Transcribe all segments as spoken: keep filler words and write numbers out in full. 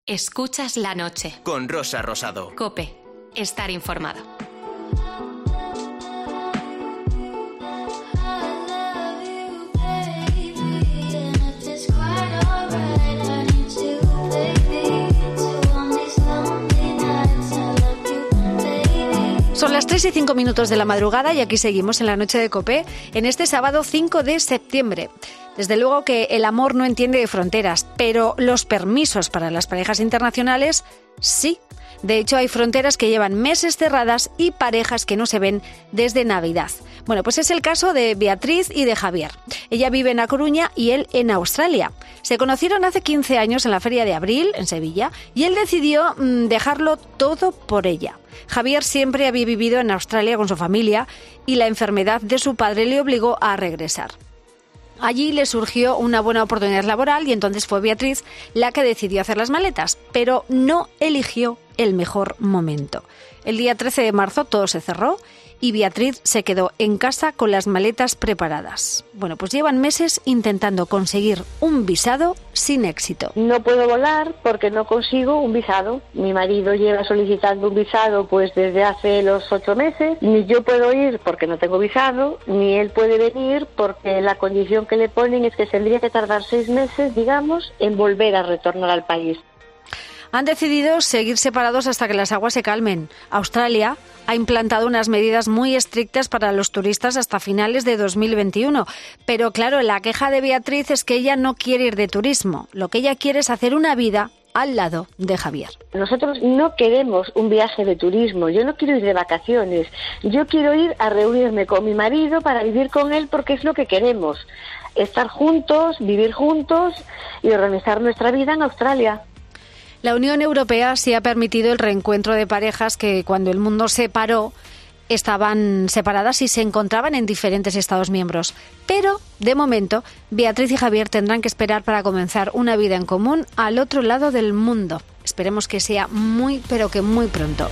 Escuchas La Noche. Con Rosa Rosado. COPE. Estar informado. Son las tres y cinco minutos de la madrugada y aquí seguimos en La Noche de COPE en este sábado cinco de septiembre. Desde luego que el amor no entiende de fronteras, pero los permisos para las parejas internacionales sí. De hecho, hay fronteras que llevan meses cerradas y parejas que no se ven desde Navidad. Bueno, pues es el caso de Beatriz y de Javier. Ella vive en A Coruña y él en Australia. Se conocieron hace quince años en la Feria de Abril, en Sevilla, y él decidió mmm, dejarlo todo por ella. Javier siempre había vivido en Australia con su familia y la enfermedad de su padre le obligó a regresar. Allí le surgió una buena oportunidad laboral y entonces fue Beatriz la que decidió hacer las maletas, pero no eligió el mejor momento. El día trece de marzo todo se cerró y Beatriz se quedó en casa con las maletas preparadas. Bueno, pues llevan meses intentando conseguir un visado sin éxito. No puedo volar porque no consigo un visado. Mi marido lleva solicitando un visado pues desde hace los ocho meses. Ni yo puedo ir porque no tengo visado, ni él puede venir porque la condición que le ponen es que tendría que tardar seis meses, digamos, en volver a retornar al país. Han decidido seguir separados hasta que las aguas se calmen. Australia ha implantado unas medidas muy estrictas para los turistas hasta finales de dos mil veintiuno. Pero claro, la queja de Beatriz es que ella no quiere ir de turismo. Lo que ella quiere es hacer una vida al lado de Javier. Nosotros no queremos un viaje de turismo. Yo no quiero ir de vacaciones. Yo quiero ir a reunirme con mi marido para vivir con él porque es lo que queremos. Estar juntos, vivir juntos y organizar nuestra vida en Australia. La Unión Europea sí ha permitido el reencuentro de parejas que cuando el mundo se paró estaban separadas y se encontraban en diferentes Estados miembros. Pero, de momento, Beatriz y Javier tendrán que esperar para comenzar una vida en común al otro lado del mundo. Esperemos que sea muy, pero que muy pronto.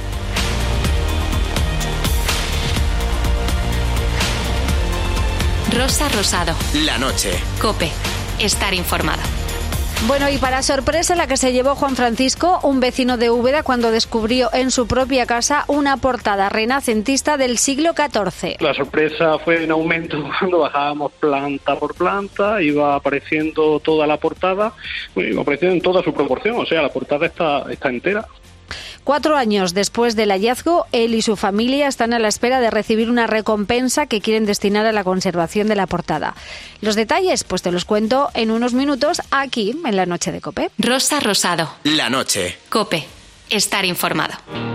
Rosa Rosado. La Noche. COPE. Estar informado. Bueno, y para sorpresa la que se llevó Juan Francisco, un vecino de Úbeda, cuando descubrió en su propia casa una portada renacentista del siglo catorce. La sorpresa fue en aumento cuando bajábamos planta por planta, iba apareciendo toda la portada, iba apareciendo en toda su proporción, o sea, la portada está, está entera. Cuatro años después del hallazgo, él y su familia están a la espera de recibir una recompensa que quieren destinar a la conservación de la portada. Los detalles, pues te los cuento en unos minutos aquí en La Noche de COPE. Rosa Rosado. La Noche. COPE. Estar informado.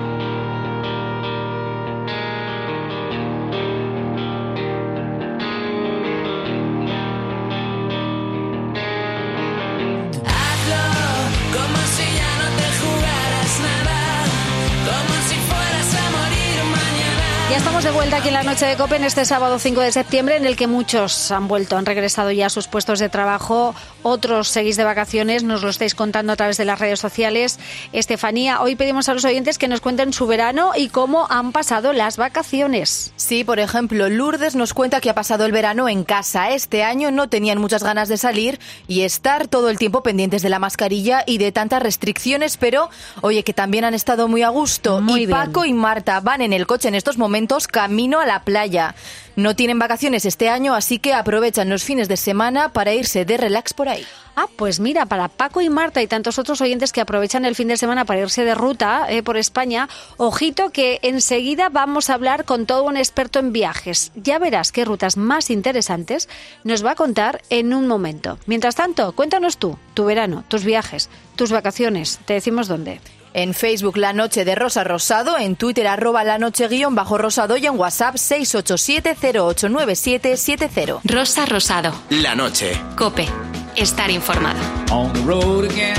Ya estamos de vuelta aquí en La Noche de COPE en este sábado cinco de septiembre, en el que muchos han vuelto, han regresado ya a sus puestos de trabajo, otros seguís de vacaciones, nos lo estáis contando a través de las redes sociales. Estefanía, hoy pedimos a los oyentes que nos cuenten su verano y cómo han pasado las vacaciones. Sí, por ejemplo, Lourdes nos cuenta que ha pasado el verano en casa. Este año no tenían muchas ganas de salir y estar todo el tiempo pendientes de la mascarilla y de tantas restricciones, pero oye, que también han estado muy a gusto. Muy y bien. Paco y Marta van en el coche en estos momentos camino a la playa. No tienen vacaciones este año, así que aprovechan los fines de semana para irse de relax por ahí. Ah, pues mira, para Paco y Marta y tantos otros oyentes que aprovechan el fin de semana para irse de ruta eh, por España, ojito que enseguida vamos a hablar con todo un experto en viajes. Ya verás qué rutas más interesantes nos va a contar en un momento. Mientras tanto, cuéntanos tú, tu verano, tus viajes, tus vacaciones. Te decimos dónde. En Facebook La Noche de Rosa Rosado, en Twitter arroba La Noche guión bajo Rosado y en WhatsApp seis ocho siete cero ocho nueve siete siete cero. Rosa Rosado. La Noche. COPE. Estar informado. On the road again.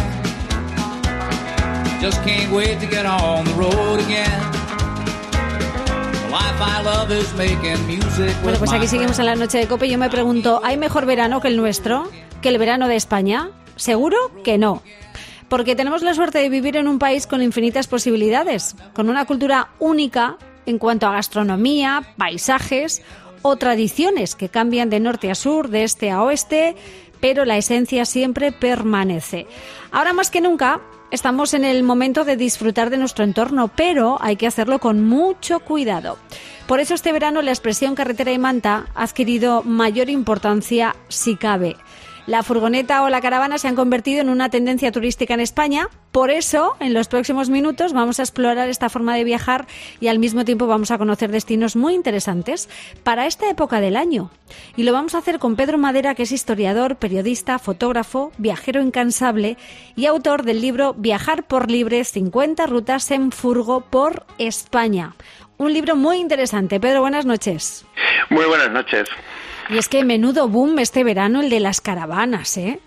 Just can't wait to get on the road again. The life I love is making music with Bueno, pues my aquí seguimos en La Noche de COPE y yo me pregunto, ¿hay mejor verano que el nuestro? ¿Que el verano de España? Seguro que no. Porque tenemos la suerte de vivir en un país con infinitas posibilidades, con una cultura única en cuanto a gastronomía, paisajes o tradiciones que cambian de norte a sur, de este a oeste, pero la esencia siempre permanece. Ahora más que nunca, estamos en el momento de disfrutar de nuestro entorno, pero hay que hacerlo con mucho cuidado. Por eso este verano la expresión carretera y manta ha adquirido mayor importancia si cabe. La furgoneta o la caravana se han convertido en una tendencia turística en España. Por eso, en los próximos minutos vamos a explorar esta forma de viajar y al mismo tiempo vamos a conocer destinos muy interesantes para esta época del año. Y lo vamos a hacer con Pedro Madera, que es historiador, periodista, fotógrafo, viajero incansable y autor del libro Viajar por libre, cincuenta rutas en furgo por España. Un libro muy interesante. Pedro, buenas noches. Muy buenas noches. Y es que menudo boom este verano el de las caravanas, ¿eh?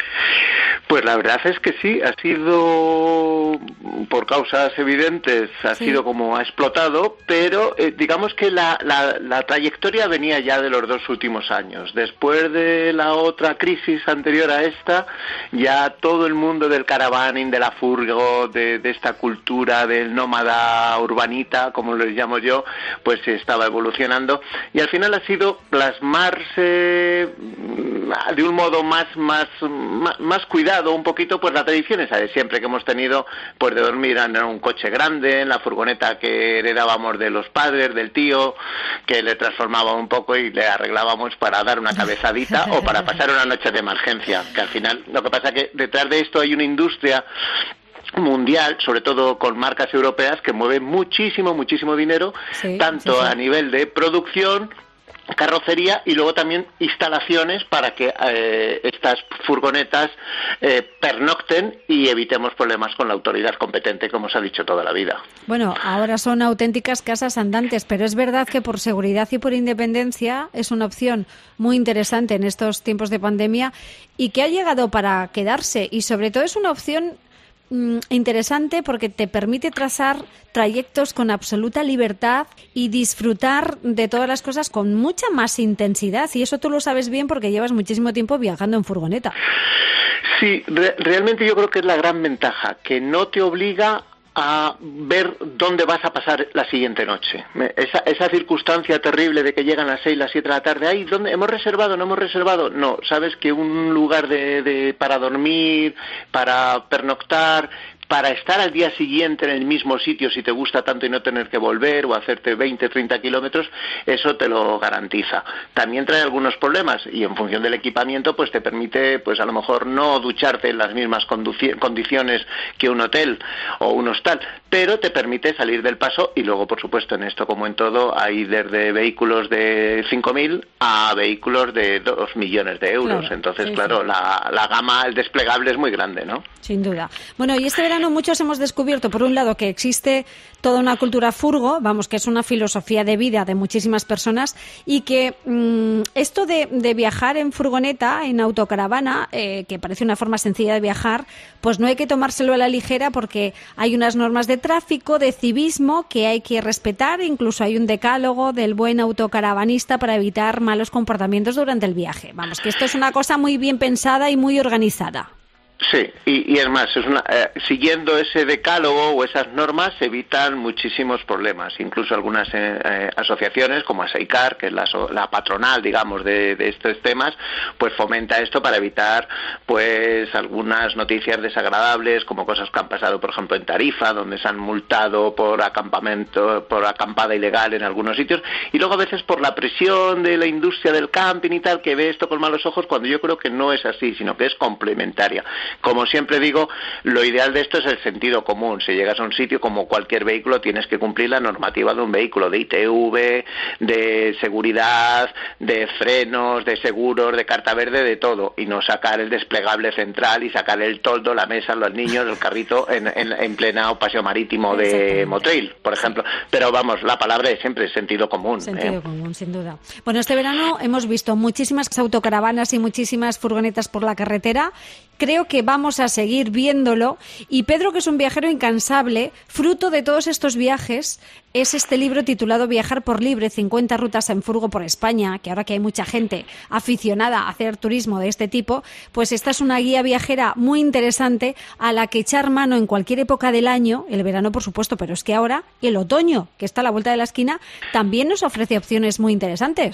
Pues la verdad es que sí, ha sido, por causas evidentes, ha sí. sido como ha explotado, pero eh, digamos que la, la, la trayectoria venía ya de los dos últimos años. Después de la otra crisis anterior a esta, ya todo el mundo del caravaning, de la furgo, de, de esta cultura del nómada urbanita, como les llamo yo, pues se estaba evolucionando y al final ha sido plasmarse de un modo más, más, más, más cuidado un poquito pues la tradición esa de siempre que hemos tenido, pues de dormir en un coche grande, en la furgoneta que heredábamos de los padres, del tío, que le transformaba un poco y le arreglábamos para dar una cabezadita o para pasar una noche de emergencia, que al final lo que pasa que detrás de esto hay una industria mundial, sobre todo con marcas europeas, que mueve muchísimo, muchísimo dinero, sí, tanto sí, sí. a nivel de producción, carrocería y luego también instalaciones para que eh, estas furgonetas eh, pernocten y evitemos problemas con la autoridad competente, como se ha dicho toda la vida. Bueno, ahora son auténticas casas andantes, pero es verdad que por seguridad y por independencia es una opción muy interesante en estos tiempos de pandemia y que ha llegado para quedarse y sobre todo es una opción interesante porque te permite trazar trayectos con absoluta libertad y disfrutar de todas las cosas con mucha más intensidad y eso tú lo sabes bien porque llevas muchísimo tiempo viajando en furgoneta. Sí, re- realmente yo creo que es la gran ventaja, que no te obliga a ver dónde vas a pasar la siguiente noche. Esa, esa circunstancia terrible de que llegan las seis, las siete de la tarde, ay, ¿dónde hemos reservado? ¿No hemos reservado? No, sabes que un lugar de, de para dormir, para pernoctar, para estar al día siguiente en el mismo sitio si te gusta tanto y no tener que volver o hacerte veinte, treinta kilómetros, eso te lo garantiza. También trae algunos problemas y en función del equipamiento pues te permite pues a lo mejor no ducharte en las mismas conduci- condiciones que un hotel o un hostal, pero te permite salir del paso y luego por supuesto en esto como en todo hay desde vehículos de cinco mil a vehículos de dos millones de euros. Claro, entonces sí, claro, sí. La, la gama, el desplegable es muy grande, ¿no? Sin duda. Bueno, y este verano muchos hemos descubierto, por un lado, que existe toda una cultura furgo, vamos, que es una filosofía de vida de muchísimas personas y que mmm, esto de, de viajar en furgoneta, en autocaravana, eh, que parece una forma sencilla de viajar, pues no hay que tomárselo a la ligera porque hay unas normas de tráfico, de civismo que hay que respetar, incluso hay un decálogo del buen autocaravanista para evitar malos comportamientos durante el viaje. Vamos, que esto es una cosa muy bien pensada y muy organizada. Sí, y, y es más, es una, eh, siguiendo ese decálogo o esas normas se evitan muchísimos problemas. Incluso algunas eh, eh, asociaciones como ASEICAR, que es la, la patronal, digamos, de, de estos temas, pues fomenta esto para evitar pues algunas noticias desagradables, como cosas que han pasado, por ejemplo, en Tarifa, donde se han multado por acampamento, por acampada ilegal en algunos sitios, y luego a veces por la presión de la industria del camping y tal, que ve esto con malos ojos, cuando yo creo que no es así, sino que es complementaria. Como siempre digo, lo ideal de esto es el sentido común. Si llegas a un sitio, como cualquier vehículo, tienes que cumplir la normativa de un vehículo, de I T V, de seguridad, de frenos, de seguros, de carta verde, de todo, y no sacar el desplegable central y sacar el toldo, la mesa, los niños, el carrito en, en, en plena paseo marítimo de Motril, por ejemplo. Pero vamos, la palabra es siempre sentido común. Sentido ¿eh? común, sin duda. Bueno, este verano hemos visto muchísimas autocaravanas y muchísimas furgonetas por la carretera. Creo que vamos a seguir viéndolo. Y Pedro, que es un viajero incansable, fruto de todos estos viajes, es este libro titulado Viajar por libre, cincuenta rutas en furgo por España, que ahora que hay mucha gente aficionada a hacer turismo de este tipo, pues esta es una guía viajera muy interesante a la que echar mano en cualquier época del año, el verano por supuesto, pero es que ahora el otoño, que está a la vuelta de la esquina, también nos ofrece opciones muy interesantes.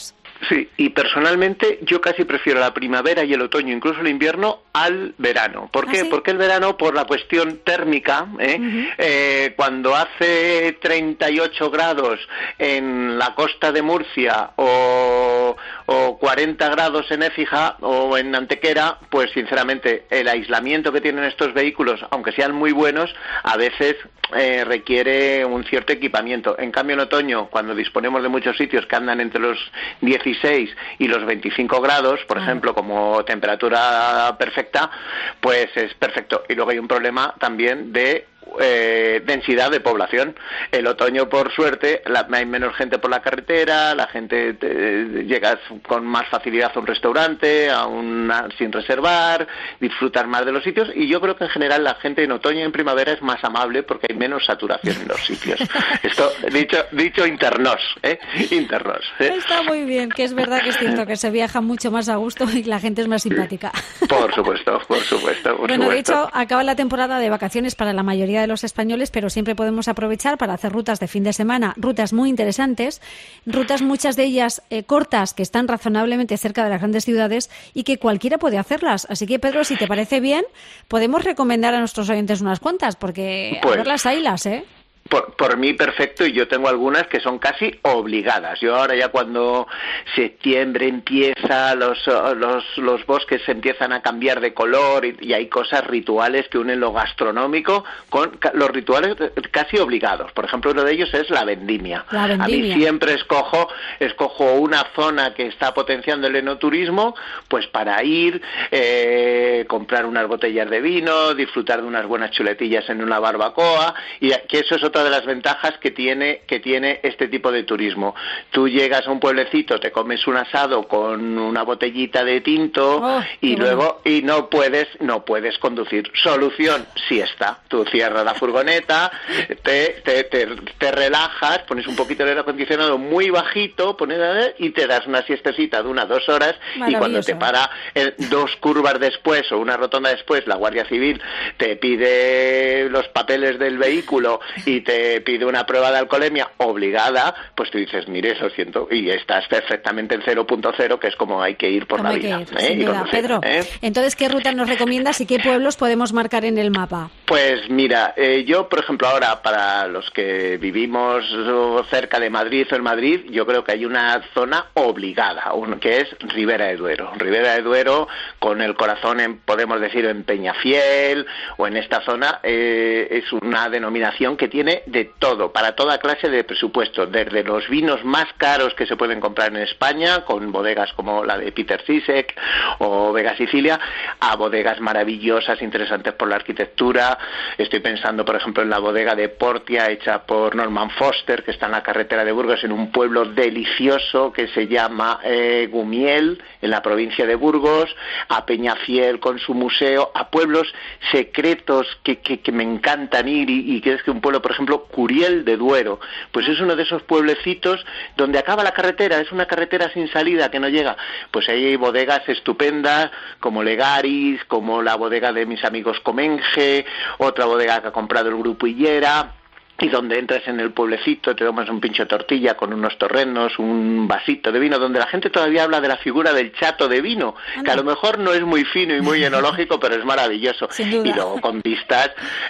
Sí, y personalmente yo casi prefiero la primavera y el otoño, incluso el invierno, al verano. ¿Por qué? ¿Ah, sí? Porque el verano, por la cuestión térmica, ¿eh? Uh-huh. Eh, cuando hace treinta y ocho grados en la costa de Murcia o, o cuarenta grados en Écija o en Antequera, pues sinceramente el aislamiento que tienen estos vehículos, aunque sean muy buenos, a veces eh, requiere un cierto equipamiento. En cambio, en otoño, cuando disponemos de muchos sitios que andan entre los dieciséis y los veinticinco grados, por ah. ejemplo, como temperatura perfecta, pues es perfecto. Y luego hay un problema también de Eh, densidad de población. El otoño, por suerte, la, hay menos gente por la carretera, la gente te, llegas con más facilidad a un restaurante, a una, sin reservar, disfrutar más de los sitios, y yo creo que en general la gente en otoño y en primavera es más amable porque hay menos saturación en los sitios. Esto dicho dicho internos, ¿eh? Internos. ¿eh? Está muy bien, que es verdad que es cierto que se viaja mucho más a gusto y la gente es más simpática. Por supuesto, por supuesto. Por bueno, supuesto. de hecho, acaba la temporada de vacaciones para la mayoría de los españoles, pero siempre podemos aprovechar para hacer rutas de fin de semana, rutas muy interesantes, rutas muchas de ellas eh, cortas, que están razonablemente cerca de las grandes ciudades y que cualquiera puede hacerlas. Así que, Pedro, si te parece bien, podemos recomendar a nuestros oyentes unas cuantas, porque pues, a verlas haylas, ¿eh? Por, por mí perfecto, y yo tengo algunas que son casi obligadas. Yo ahora ya cuando septiembre empieza, los los los bosques se empiezan a cambiar de color y, y hay cosas rituales que unen lo gastronómico con los rituales casi obligados. Por ejemplo, uno de ellos es la vendimia. La vendimia. A mí siempre escojo escojo una zona que está potenciando el enoturismo, pues para ir, eh, comprar unas botellas de vino, disfrutar de unas buenas chuletillas en una barbacoa, y que eso es otra de las ventajas que tiene que tiene este tipo de turismo. Tú llegas a un pueblecito, te comes un asado con una botellita de tinto oh, y luego bueno. y no puedes no puedes conducir. Solución, siesta. Tú cierras la furgoneta, te, te, te, te relajas, pones un poquito de aire acondicionado muy bajito, pones y te das una siestecita de unas dos horas, y cuando te para eh, dos curvas después o una rotonda después, la Guardia Civil te pide los papeles del vehículo y te pide una prueba de alcoholemia obligada, pues tú dices, mire, lo siento, y estás perfectamente en cero punto cero, que es como hay que ir por como la hay vida. Que ir, ¿eh? sin duda. conocer, Pedro, ¿eh? entonces, ¿qué ruta nos recomiendas y qué pueblos podemos marcar en el mapa? Pues mira, eh, yo, por ejemplo, ahora, para los que vivimos cerca de Madrid o en Madrid, yo creo que hay una zona obligada, que es Ribera de Duero. Ribera de Duero, con el corazón, en, podemos decir, en Peñafiel, o en esta zona, eh, es una denominación que tiene de todo, para toda clase de presupuestos, desde los vinos más caros que se pueden comprar en España, con bodegas como la de Peter Sisek o Vega Sicilia, a bodegas maravillosas, interesantes por la arquitectura. Estoy pensando, por ejemplo, en la bodega de Portia, hecha por Norman Foster, que está en la carretera de Burgos, en un pueblo delicioso que se llama eh, Gumiel, en la provincia de Burgos, a Peñafiel con su museo, a pueblos secretos que, que, que me encantan ir, y, y que es que un pueblo, por ejemplo, Curiel de Duero, pues es uno de esos pueblecitos donde acaba la carretera, es una carretera sin salida que no llega, pues ahí hay bodegas estupendas como Legaris, como la bodega de mis amigos Comenge, otra bodega que ha comprado el grupo Hillera, y donde entras en el pueblecito, te tomas un pincho de tortilla con unos torrenos, un vasito de vino, donde la gente todavía habla de la figura del chato de vino, que a lo mejor no es muy fino y muy enológico, pero es maravilloso. Y luego con vistas,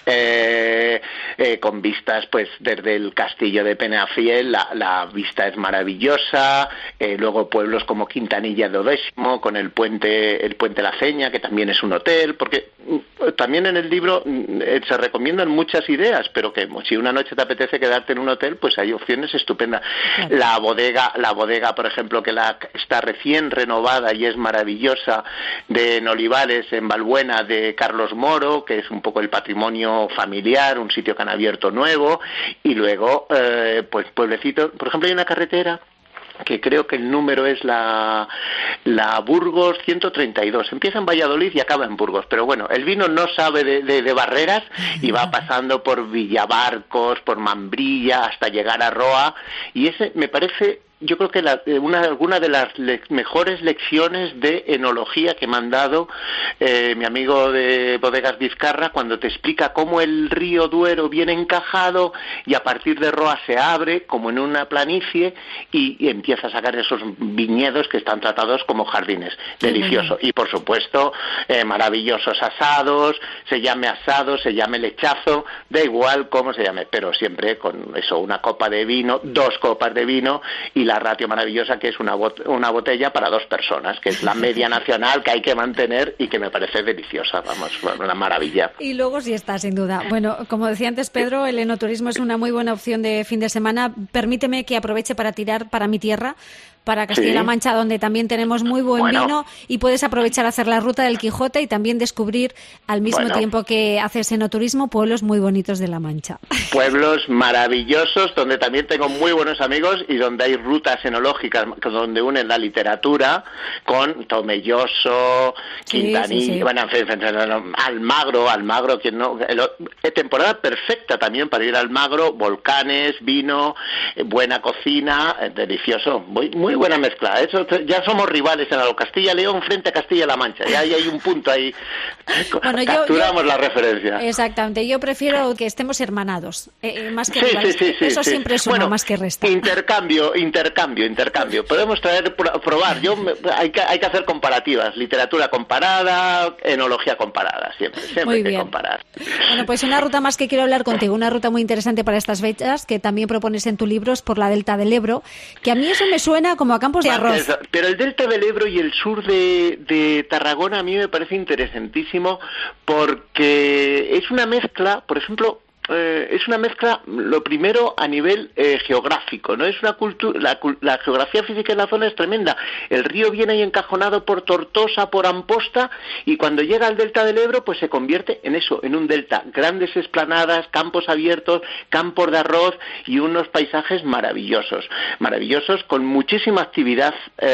eh, eh, con vistas, pues desde el castillo de Peñafiel, la, la vista es maravillosa. Eh, luego pueblos como Quintanilla de Odésimo, con el puente, el puente La Ceña, que también es un hotel, porque también en el libro eh, se recomiendan muchas ideas, pero que si una noche te apetece quedarte en un hotel, pues hay opciones estupendas. Claro. La bodega, la bodega, por ejemplo, que la está recién renovada y es maravillosa, de en Olivares, en Valbuena, de Carlos Moro, que es un poco el patrimonio familiar, un sitio que han abierto nuevo, y luego, eh, pues pueblecitos, por ejemplo, hay una carretera que creo que el número es la, la Burgos ciento treinta y dos. Empieza en Valladolid y acaba en Burgos. Pero bueno, el vino no sabe de, de, de barreras y va pasando por Villabarcos, por Mambrilla, hasta llegar a Roa. Y ese me parece yo creo que la, una, alguna de las le, mejores lecciones de enología que me han dado eh, mi amigo de Bodegas Vizcarra, cuando te explica cómo el río Duero viene encajado y a partir de Roa se abre como en una planicie y, y empieza a sacar esos viñedos que están tratados como jardines. Qué delicioso. Bien. Y por supuesto, eh, maravillosos asados, se llame asado, se llame lechazo, da igual cómo se llame, pero siempre con eso, una copa de vino, dos copas de vino y la ratio maravillosa que es una, bot- una botella para dos personas, que es la media nacional que hay que mantener y que me parece deliciosa, vamos, una maravilla. Y luego sí está, sin duda. Bueno, como decía antes Pedro, el enoturismo es una muy buena opción de fin de semana. Permíteme que aproveche para tirar para mi tierra, para Castilla-La sí. Mancha, donde también tenemos muy buen bueno. vino, y puedes aprovechar a hacer la ruta del Quijote y también descubrir al mismo bueno. tiempo que haces enoturismo pueblos muy bonitos de La Mancha. Pueblos maravillosos donde también tengo muy buenos amigos y donde hay rutas enológicas donde unen la literatura con Tomelloso, sí, Quintanilla, sí, sí. bueno, Almagro, Almagro, quien no, el, temporada perfecta también para ir a Almagro, volcanes, vino, buena cocina, delicioso, muy muy buena mezcla. Eso ya somos rivales en algo. Castilla-León frente a Castilla-La Mancha. Ya hay un punto ahí. Bueno, capturamos yo, yo, la referencia. Exactamente. Yo prefiero que estemos hermanados, eh, más que sí, rivales. Sí, sí, Eso sí, siempre sí. suma bueno, más que resta. Intercambio, intercambio, intercambio. Podemos traer, probar. Yo hay que hay que hacer comparativas. Literatura comparada, enología comparada. Siempre, siempre muy hay que bien. comparar. Bueno, pues una ruta más que quiero hablar contigo. Una ruta muy interesante para estas fechas que también propones en tu libro es por la Delta del Ebro, que a mí eso me suena como a campos de arroz. Pero el delta del Ebro y el sur de, de Tarragona a mí me parece interesantísimo porque es una mezcla, por ejemplo, Eh, es una mezcla, lo primero a nivel eh, geográfico, no es una cultura, la, la geografía física en la zona es tremenda. El río viene ahí encajonado por Tortosa, por Amposta, y cuando llega al delta del Ebro, pues se convierte en eso, en un delta, grandes esplanadas, campos abiertos, campos de arroz y unos paisajes maravillosos, maravillosos con muchísima actividad.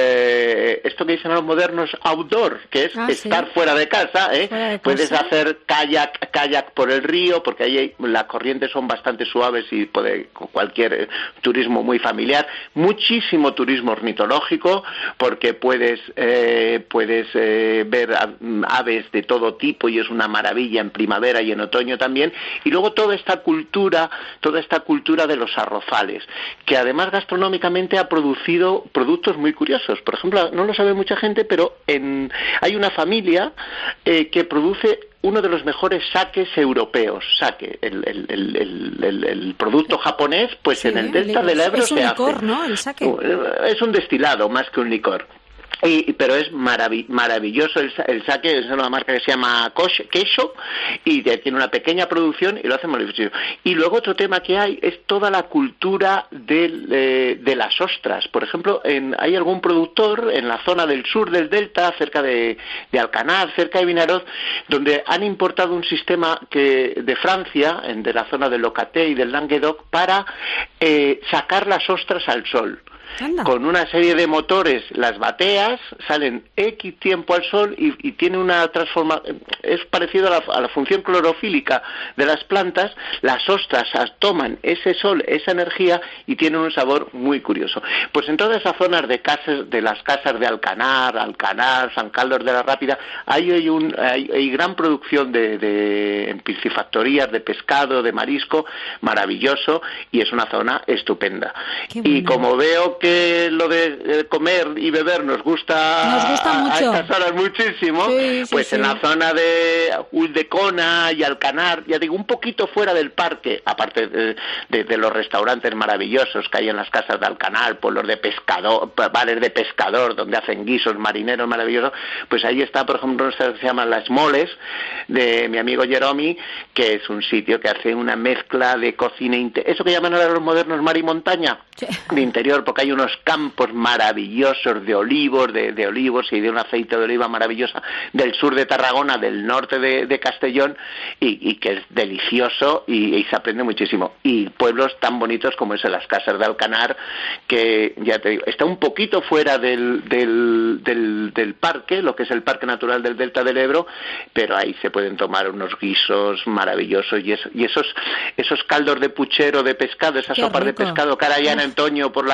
Eh, esto que dicen los modernos outdoor, que es ah, estar sí. fuera de casa, ¿eh? Fuera de puedes casa. hacer kayak, kayak por el río, porque ahí hay la las corrientes son bastante suaves y puede cualquier eh, turismo muy familiar, muchísimo turismo ornitológico porque puedes eh, puedes eh, ver aves de todo tipo y es una maravilla en primavera y en otoño también, y luego toda esta cultura toda esta cultura de los arrozales, que además gastronómicamente ha producido productos muy curiosos. Por ejemplo, no lo sabe mucha gente, pero en, hay una familia eh, que produce uno de los mejores sakes europeos, sake, el, el, el, el, el, el producto japonés, pues sí, en el delta del Ebro se hace. Es un licor, ¿no? El sake. Es un destilado más que un licor. Y, pero es marav- maravilloso el, el sake, es una marca que se llama Queso y tiene una pequeña producción y lo hace maravilloso. Y luego otro tema que hay es toda la cultura del, eh, de las ostras. Por ejemplo, en, hay algún productor en la zona del sur del delta, cerca de, de Alcanar, cerca de Vinaroz, donde han importado un sistema que de Francia, en, de la zona del Locaté y del Languedoc, para eh, sacar las ostras al sol. Anda. Con una serie de motores las bateas, salen X tiempo al sol y, y tiene una transformación, es parecido a la, a la función clorofílica de las plantas. Las ostras toman ese sol, esa energía y tienen un sabor muy curioso. Pues en todas esas zonas de casas, de las casas de Alcanar, Alcanar, San Carlos de la Rápida, hay, hay, un, hay, hay gran producción de, de en piscifactorías de pescado, de marisco, maravilloso, y es una zona estupenda. Y como veo que lo de comer y beber nos gusta, nos gusta mucho. a estas horas muchísimo, sí, sí, pues sí. En la zona de Uldecona y Alcanar, ya digo, un poquito fuera del parque, aparte de, de, de los restaurantes maravillosos que hay en las casas de Alcanar, pueblos de pescador, bares de pescador, donde hacen guisos marineros maravillosos, pues ahí está, por ejemplo, se llama Las Moles, de mi amigo Jeromi, que es un sitio que hace una mezcla de cocina, inter- eso que llaman ahora los modernos mar y montaña, sí. de interior, porque hay unos campos maravillosos de olivos, de, de olivos y de un aceite de oliva maravillosa del sur de Tarragona, del norte de, de Castellón, y, y que es delicioso y, y se aprende muchísimo. Y pueblos tan bonitos como es en las Casas de Alcanar, que ya te digo, está un poquito fuera del, del, del, del parque, lo que es el Parque Natural del Delta del Ebro, pero ahí se pueden tomar unos guisos maravillosos y, es, y esos, esos caldos de puchero de pescado, esas Qué sopas rico. de pescado que ahora ya en otoño por las sí. noches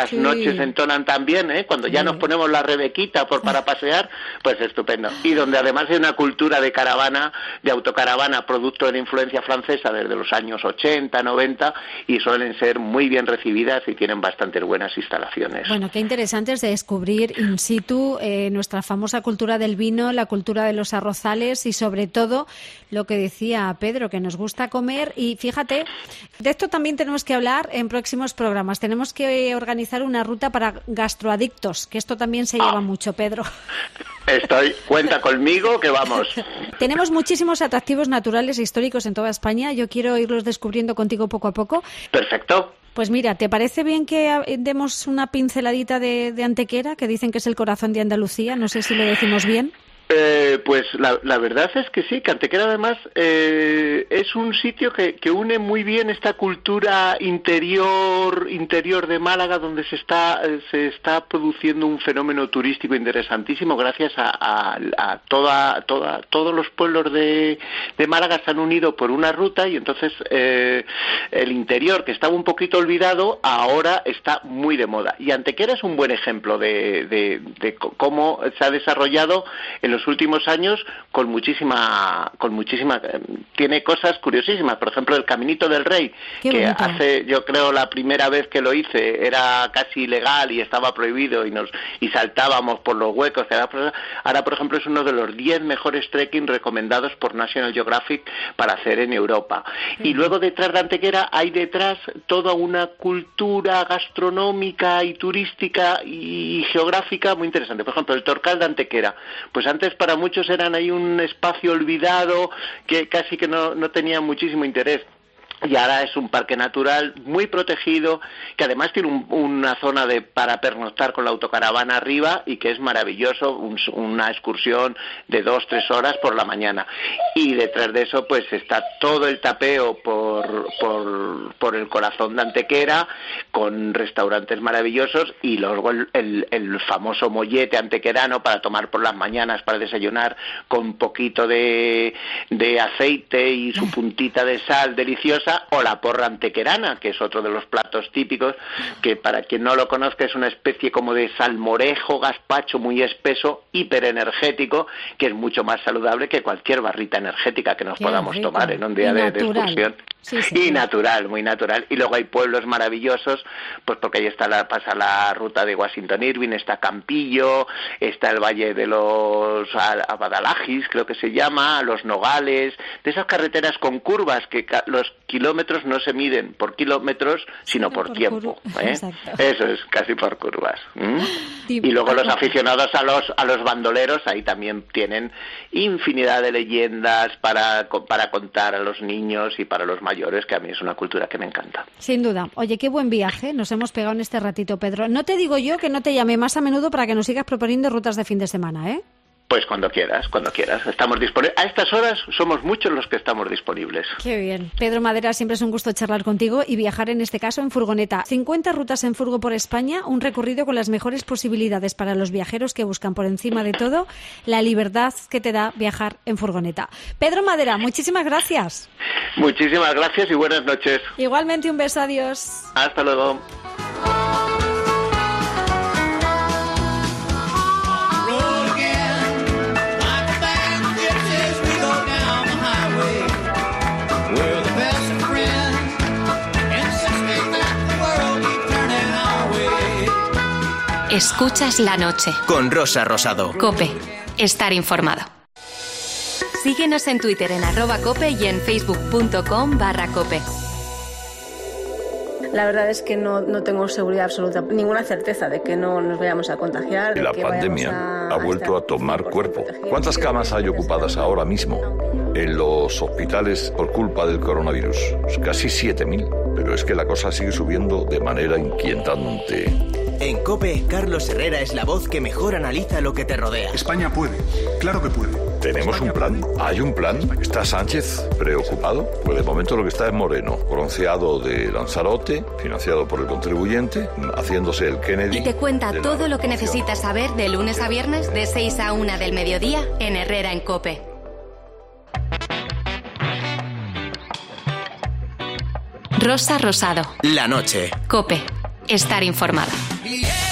se entonan tan bien, ¿eh? Cuando ya sí. nos ponemos la rebequita por para pasear, pues estupendo. Y donde además hay una cultura de caravana, de autocaravana, producto de la influencia francesa desde los años ochenta, noventa, y suelen ser muy bien recibidas y tienen bastantes buenas instalaciones. Bueno, qué interesante es de descubrir in situ eh, nuestra famosa cultura del vino, la cultura de los arrozales y sobre todo lo que decía Pedro, que nos gusta comer. Y fíjate, de esto también tenemos que hablar en próximos programas. Tenemos que organizar una ruta para gastroadictos, que esto también se lleva ah. mucho, Pedro. Estoy, cuenta conmigo que vamos. Tenemos muchísimos atractivos naturales e históricos en toda España. Yo quiero irlos descubriendo contigo poco a poco. Perfecto. Pues mira, ¿te parece bien que demos una pinceladita de, de Antequera, que dicen que es el corazón de Andalucía? No sé si lo decimos bien. Eh, pues la, la verdad es que sí, que Antequera además eh, es un sitio que, que une muy bien esta cultura interior interior de Málaga, donde se está se está produciendo un fenómeno turístico interesantísimo gracias a, a, a toda toda todos los pueblos de, de Málaga se han unido por una ruta y entonces eh, el interior, que estaba un poquito olvidado, ahora está muy de moda. Y Antequera es un buen ejemplo de, de, de cómo se ha desarrollado en los últimos años con muchísima con muchísima tiene cosas curiosísimas. Por ejemplo, el Caminito del Rey, Qué que bonito. hace yo creo la primera vez que lo hice era casi ilegal y estaba prohibido y nos y saltábamos por los huecos. Ahora, por ejemplo, es uno de los diez mejores trekking recomendados por National Geographic para hacer en Europa. Sí. Y luego detrás de Antequera hay detrás toda una cultura gastronómica y turística y geográfica muy interesante. Por ejemplo, el Torcal de Antequera, pues antes para muchos eran ahí un espacio olvidado que casi que no, no tenía muchísimo interés. Y ahora es un parque natural muy protegido, que además tiene un, una zona de para pernoctar con la autocaravana arriba y que es maravilloso, un, una excursión de dos, tres horas por la mañana. Y detrás de eso pues está todo el tapeo por, por, por el corazón de Antequera, con restaurantes maravillosos y luego el, el, el famoso mollete antequerano para tomar por las mañanas, para desayunar con poquito de, de aceite y su puntita de sal deliciosa, o la porra antequerana, que es otro de los platos típicos, que para quien no lo conozca es una especie como de salmorejo, gazpacho muy espeso, hiperenergético, que es mucho más saludable que cualquier barrita energética que nos Qué podamos rico. tomar en un día de, de excursión. Sí, sí, y sí. natural, muy natural. Y luego hay pueblos maravillosos, pues porque ahí está la, pasa la ruta de Washington Irving, está Campillo, está el Valle de los Abadalajis, creo que se llama, los Nogales, de esas carreteras con curvas que ca- los kilómetros no se miden por kilómetros, sino por, por tiempo. ¿eh? Eso es, casi por curvas. ¿Mm? Sí, y luego los aficionados a los a los bandoleros, ahí también tienen infinidad de leyendas para, para contar a los niños y para los mayores, que a mí es una cultura que me encanta. Sin duda. Oye, qué buen viaje nos hemos pegado en este ratito, Pedro. No te digo yo que no te llame más a menudo para que nos sigas proponiendo rutas de fin de semana, ¿eh? Pues cuando quieras, cuando quieras. Estamos disponibles. A estas horas somos muchos los que estamos disponibles. Qué bien. Pedro Madera, siempre es un gusto charlar contigo y viajar en este caso en furgoneta. cincuenta rutas en furgo por España, un recorrido con las mejores posibilidades para los viajeros que buscan por encima de todo la libertad que te da viajar en furgoneta. Pedro Madera, muchísimas gracias. Muchísimas gracias y buenas noches. Igualmente, un beso, adiós. Hasta luego. Escuchas la noche. Con Rosa Rosado. COPE. Estar informado. Síguenos en Twitter en arroba cope y en facebook.com barra cope. La verdad es que no, no tengo seguridad absoluta, ninguna certeza de que no nos vayamos a contagiar. De la que pandemia a, ha vuelto a, a tomar cuerpo. ¿Cuántas camas hay ocupadas ahora mismo en los hospitales por culpa del coronavirus? Casi siete mil. Pero es que la cosa sigue subiendo de manera inquietante. En COPE, Carlos Herrera es la voz que mejor analiza lo que te rodea. España puede, claro que puede. ¿Tenemos un plan? ¿Hay un plan? ¿Está Sánchez preocupado? Pues de momento lo que está es Moreno, bronceado de Lanzarote, financiado por el contribuyente, haciéndose el Kennedy. Y te cuenta todo lo que necesitas saber de lunes a viernes de seis a una del mediodía en Herrera en COPE. Rosa Rosado. La noche. COPE. Estar informado. Yeah.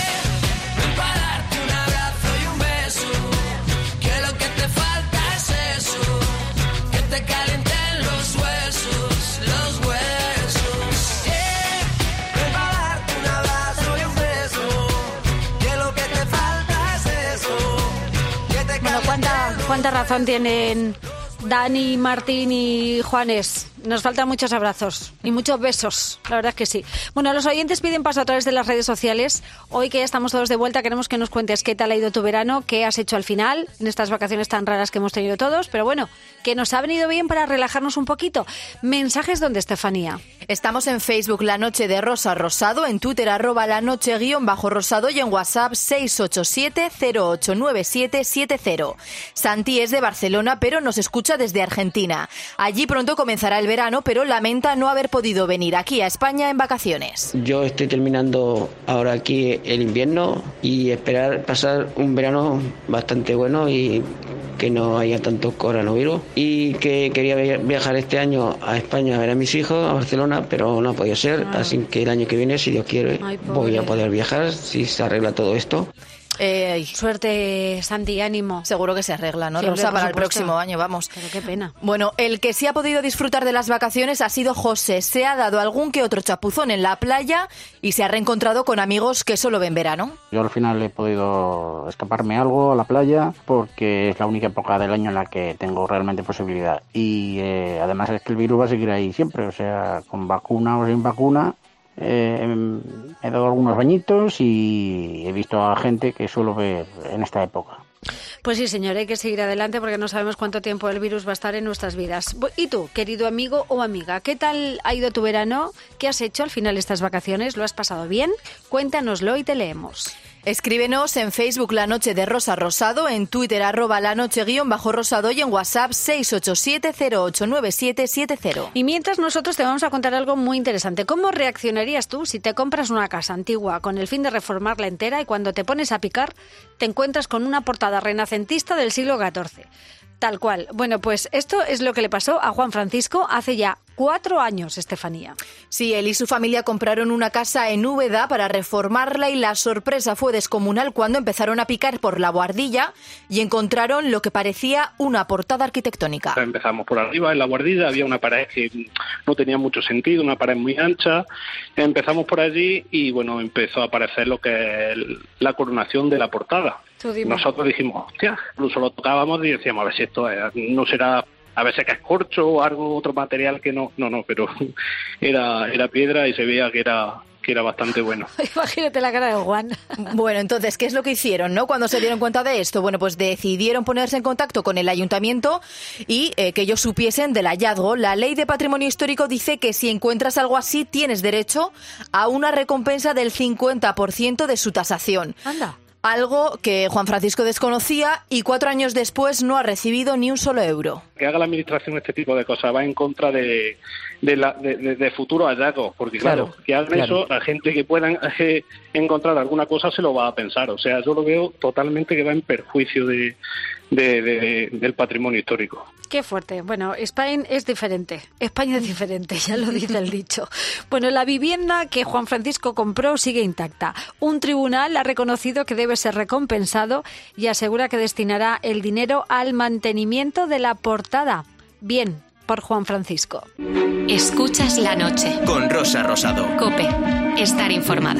cuánta razón tienen Dani, Martín y Juanes. Nos faltan muchos abrazos y muchos besos, la verdad es que sí. Bueno, los oyentes piden paso a través de las redes sociales. Hoy que ya estamos todos de vuelta, queremos que nos cuentes qué tal ha ido tu verano, qué has hecho al final, en estas vacaciones tan raras que hemos tenido todos, pero bueno, que nos ha venido bien para relajarnos un poquito. Mensajes donde, Estefanía. Estamos en Facebook La Noche de Rosa Rosado, en Twitter arroba la noche guión bajo rosado y en WhatsApp seis ocho siete cero ocho nueve siete siete cero. Santi es de Barcelona, pero nos escucha desde Argentina. Allí pronto comenzará el verano, pero lamenta no haber podido venir aquí a España en vacaciones. Yo estoy terminando ahora aquí el invierno y esperar pasar un verano bastante bueno y que no haya tanto coronavirus, y que quería viajar este año a España a ver a mis hijos, a Barcelona, pero no ha podido ser, ah. así que el año que viene, si Dios quiere, Ay, voy a poder viajar si se arregla todo esto. Eh, Suerte, Santi, ánimo. Seguro que se arregla, ¿no, Siempre, Rosa? Para supuesto. El próximo año, vamos. Pero qué pena. Bueno, el que sí ha podido disfrutar de las vacaciones ha sido José. Se ha dado algún que otro chapuzón en la playa y se ha reencontrado con amigos que solo ven verano. Yo al final he podido escaparme algo a la playa porque es la única época del año en la que tengo realmente posibilidad. Y eh, además es que el virus va a seguir ahí siempre, o sea, con vacuna o sin vacuna. Eh, he dado algunos bañitos y he visto a gente que suelo ver en esta época. Pues sí, señor, hay que seguir adelante porque no sabemos cuánto tiempo el virus va a estar en nuestras vidas. ¿Y tú, querido amigo o amiga, qué tal ha ido tu verano? ¿Qué has hecho al final de estas vacaciones? ¿Lo has pasado bien? Cuéntanoslo y te leemos. Escríbenos en Facebook La Noche de Rosa Rosado, en Twitter arroba la noche guión bajo rosado y en WhatsApp seis ocho siete cero ocho nueve siete siete cero. Y mientras nosotros te vamos a contar algo muy interesante. ¿Cómo reaccionarías tú si te compras una casa antigua con el fin de reformarla entera y cuando te pones a picar te encuentras con una portada renacentista del siglo catorce? Tal cual. Bueno, pues esto es lo que le pasó a Juan Francisco hace ya cuatro años, Estefanía. Sí, él y su familia compraron una casa en Úbeda para reformarla y la sorpresa fue descomunal cuando empezaron a picar por la buhardilla y encontraron lo que parecía una portada arquitectónica. Empezamos por arriba, en la buhardilla había una pared que no tenía mucho sentido, una pared muy ancha. Empezamos por allí y bueno, empezó a aparecer lo que es la coronación de la portada. Nosotros dijimos, hostia, incluso lo tocábamos y decíamos, a ver si esto es, no será, a veces que es corcho o algo, otro material que no, no, no, pero era, era piedra y se veía que era, que era bastante bueno. Imagínate la cara de Juan. Bueno, entonces, ¿qué es lo que hicieron, no? Cuando se dieron cuenta de esto, bueno, pues decidieron ponerse en contacto con el ayuntamiento y eh, que ellos supiesen del hallazgo. La Ley de Patrimonio Histórico dice que si encuentras algo así, tienes derecho a una recompensa del cincuenta por ciento de su tasación. Anda. Algo que Juan Francisco desconocía y cuatro años después no ha recibido ni un solo euro. Que haga la administración este tipo de cosas va en contra de, de, la, de, de, de futuros hallazgos, porque claro, claro que hagan claro. eso, la gente que puedan eh, encontrar alguna cosa se lo va a pensar. O sea, yo lo veo totalmente que va en perjuicio de, de, de, de, del patrimonio histórico. Qué fuerte. Bueno, España es diferente. España es diferente, ya lo dice el dicho. Bueno, la vivienda que Juan Francisco compró sigue intacta. Un tribunal ha reconocido que debe ser recompensado y asegura que destinará el dinero al mantenimiento de la portada. Bien, por Juan Francisco. Escuchas la noche. Con Rosa Rosado. COPE. Estar informado.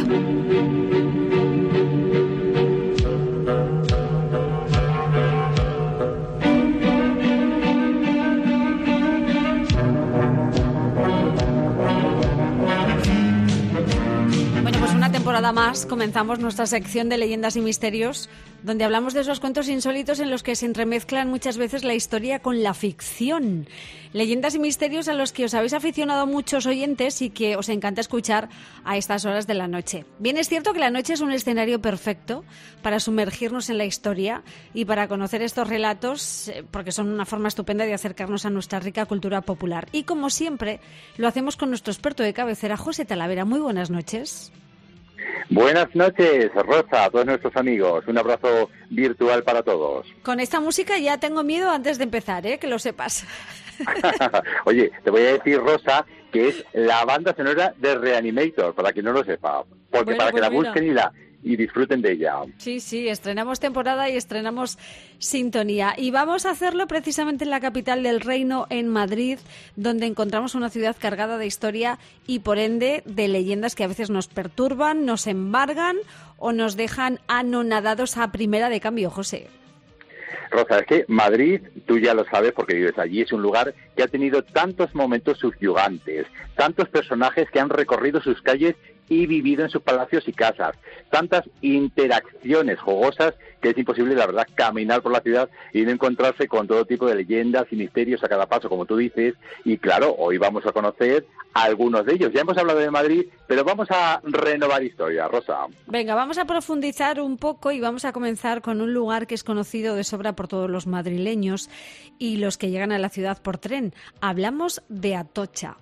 Temporada más comenzamos nuestra sección de leyendas y misterios, donde hablamos de esos cuentos insólitos en los que se entremezclan muchas veces la historia con la ficción. Leyendas y misterios a los que os habéis aficionado muchos oyentes y que os encanta escuchar a estas horas de la noche. Bien, es cierto que la noche es un escenario perfecto para sumergirnos en la historia y para conocer estos relatos, porque son una forma estupenda de acercarnos a nuestra rica cultura popular. Y como siempre, lo hacemos con nuestro experto de cabecera, José Talavera. Muy buenas noches. Buenas noches, Rosa, a todos nuestros amigos. Un abrazo virtual para todos. Con esta música ya tengo miedo antes de empezar, ¿eh? Que lo sepas. Oye, te voy a decir, Rosa, que es la banda sonora de Reanimator, para quien no lo sepa. Porque bueno, para pues que la mira. busquen y la y disfruten de ella. Sí, sí, estrenamos temporada y estrenamos sintonía. Y vamos a hacerlo precisamente en la capital del reino, en Madrid, donde encontramos una ciudad cargada de historia y, por ende, de leyendas que a veces nos perturban, nos embargan o nos dejan anonadados a primera de cambio, José. Rosa, es que Madrid, tú ya lo sabes porque vives allí, es un lugar que ha tenido tantos momentos subyugantes, tantos personajes que han recorrido sus calles y vivido en sus palacios y casas, tantas interacciones jugosas que es imposible, la verdad, caminar por la ciudad y no encontrarse con todo tipo de leyendas y misterios a cada paso, como tú dices, y claro, hoy vamos a conocer algunos de ellos. Ya hemos hablado de Madrid, pero vamos a renovar historia, Rosa. Venga, vamos a profundizar un poco y vamos a comenzar con un lugar que es conocido de sobra por todos los madrileños y los que llegan a la ciudad por tren. Hablamos de Atocha.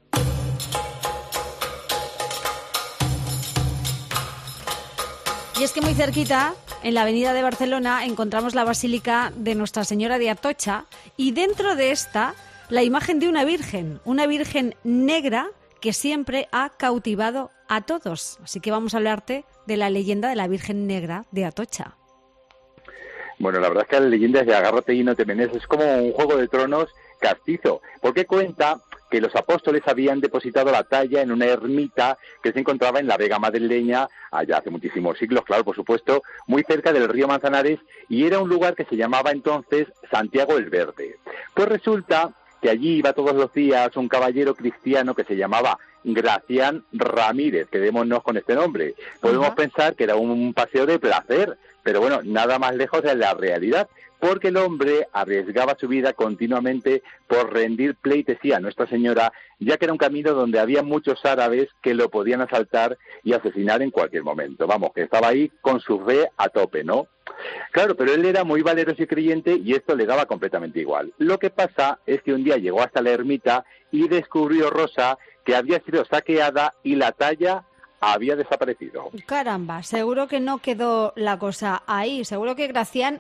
Y es que muy cerquita, en la avenida de Barcelona, encontramos la Basílica de Nuestra Señora de Atocha y dentro de esta, la imagen de una virgen, una virgen negra que siempre ha cautivado a todos. Así que vamos a hablarte de la leyenda de la Virgen Negra de Atocha. Bueno, la verdad es que la leyenda es de agárrate y no te menes, es como un Juego de Tronos castizo, porque cuenta que los apóstoles habían depositado la talla en una ermita que se encontraba en la Vega madrileña, allá hace muchísimos siglos, claro, por supuesto, muy cerca del río Manzanares, y era un lugar que se llamaba entonces Santiago el Verde. Pues resulta que allí iba todos los días un caballero cristiano que se llamaba Gracián Ramírez, quedémonos con este nombre. Podemos uh-huh. pensar que era un paseo de placer, pero bueno, nada más lejos de la realidad, porque el hombre arriesgaba su vida continuamente por rendir pleitesía a Nuestra Señora, ya que era un camino donde había muchos árabes que lo podían asaltar y asesinar en cualquier momento. Vamos, que estaba ahí con su fe a tope, ¿no? Claro, pero él era muy valeroso y creyente y esto le daba completamente igual. Lo que pasa es que un día llegó hasta la ermita y descubrió, Rosa, que había sido saqueada y la talla había desaparecido. Caramba, seguro que no quedó la cosa ahí. Seguro que Gracián,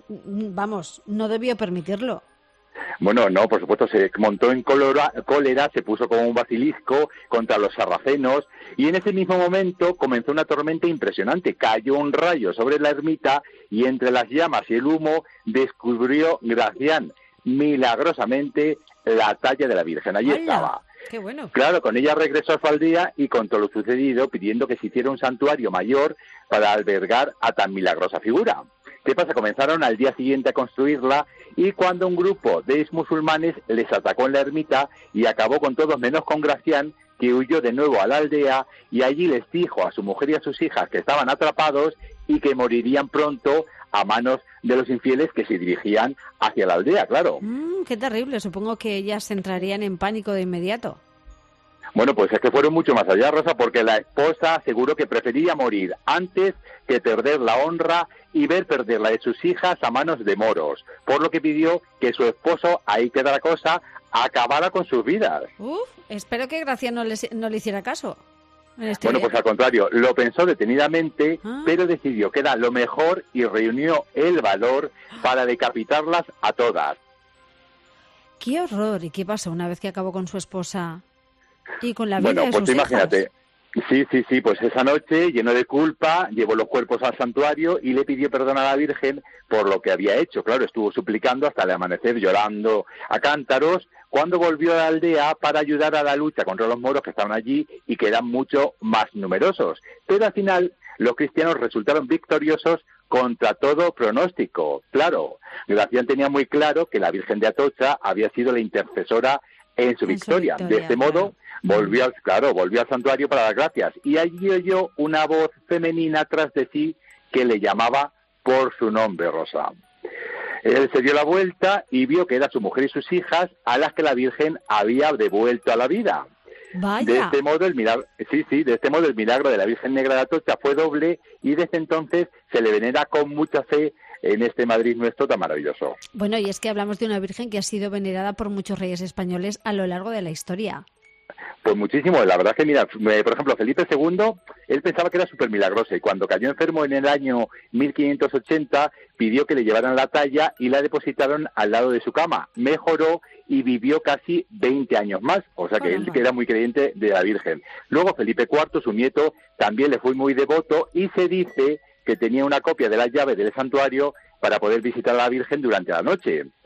vamos, no debió permitirlo. Bueno, no, por supuesto, se montó en cólera, cólera, se puso como un basilisco contra los sarracenos y en ese mismo momento comenzó una tormenta impresionante. Cayó un rayo sobre la ermita y entre las llamas y el humo descubrió Gracián milagrosamente la talla de la Virgen. Allí ¡Hala! Estaba. Qué bueno. Claro, con ella regresó a su aldea y contó lo sucedido pidiendo que se hiciera un santuario mayor para albergar a tan milagrosa figura. ¿Qué pasa? Comenzaron al día siguiente a construirla y cuando un grupo de musulmanes les atacó en la ermita y acabó con todos menos con Gracián, que huyó de nuevo a la aldea y allí les dijo a su mujer y a sus hijas que estaban atrapados y que morirían pronto a manos de los infieles que se dirigían hacia la aldea, claro. Mm, qué terrible, supongo que ellas entrarían en pánico de inmediato. Bueno, pues es que fueron mucho más allá, Rosa, porque la esposa aseguró que prefería morir antes que perder la honra y ver perder la de sus hijas a manos de moros, por lo que pidió que su esposo, ahí queda la cosa, acabara con sus vidas. Uf, espero que Gracián no, les, no le hiciera caso. Este bueno, día. Pues al contrario, lo pensó detenidamente, ah. pero decidió que era lo mejor y reunió el valor para decapitarlas a todas. ¡Qué horror! ¿Y qué pasó una vez que acabó con su esposa y con la vida bueno, de pues sus imagínate. hijas? Sí, sí, sí, pues esa noche, lleno de culpa, llevó los cuerpos al santuario y le pidió perdón a la Virgen por lo que había hecho. Claro, estuvo suplicando hasta el amanecer, llorando a cántaros, cuando volvió a la aldea para ayudar a la lucha contra los moros que estaban allí y que eran mucho más numerosos. Pero al final, los cristianos resultaron victoriosos contra todo pronóstico. Claro, Gracián tenía muy claro que la Virgen de Atocha había sido la intercesora en su, en victoria. su victoria. De este claro. modo, volvió al, claro, volvió al santuario para dar gracias. Y allí oyó una voz femenina tras de sí que le llamaba por su nombre, Rosa. Él se dio la vuelta y vio que era su mujer y sus hijas a las que la Virgen había devuelto a la vida. Vaya. De este modo el milagro, sí, sí, de este modo el milagro de la Virgen Negra de Atocha fue doble y desde entonces se le venera con mucha fe en este Madrid nuestro tan maravilloso. Bueno, y es que hablamos de una Virgen que ha sido venerada por muchos reyes españoles a lo largo de la historia. Pues muchísimo, la verdad es que mira, por ejemplo, Felipe segundo, él pensaba que era súper milagrosa y cuando cayó enfermo en el año mil quinientos ochenta pidió que le llevaran la talla y la depositaron al lado de su cama. Mejoró y vivió casi veinte años más, o sea que oh, él no. era muy creyente de la Virgen. Luego Felipe cuarto, su nieto, también le fue muy devoto y se dice que tenía una copia de la llave del santuario para poder visitar a la Virgen durante la noche.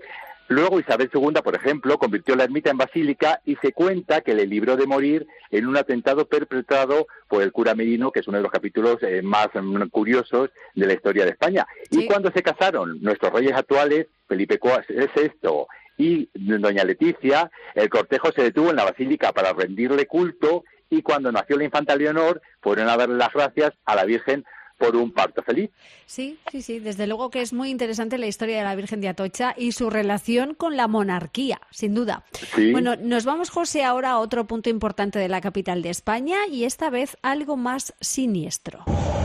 Luego Isabel segunda, por ejemplo, convirtió la ermita en basílica y se cuenta que le libró de morir en un atentado perpetrado por el cura Merino, que es uno de los capítulos eh, más mm, curiosos de la historia de España. Sí. Y cuando se casaron nuestros reyes actuales, Felipe sexto y doña Leticia, el cortejo se detuvo en la basílica para rendirle culto, y cuando nació la infanta Leonor fueron a darle las gracias a la Virgen por un parto feliz. Sí, sí, sí, desde luego que es muy interesante la historia de la Virgen de Atocha y su relación con la monarquía, sin duda. Sí. Bueno, nos vamos, José, ahora a otro punto importante de la capital de España, y esta vez algo más siniestro.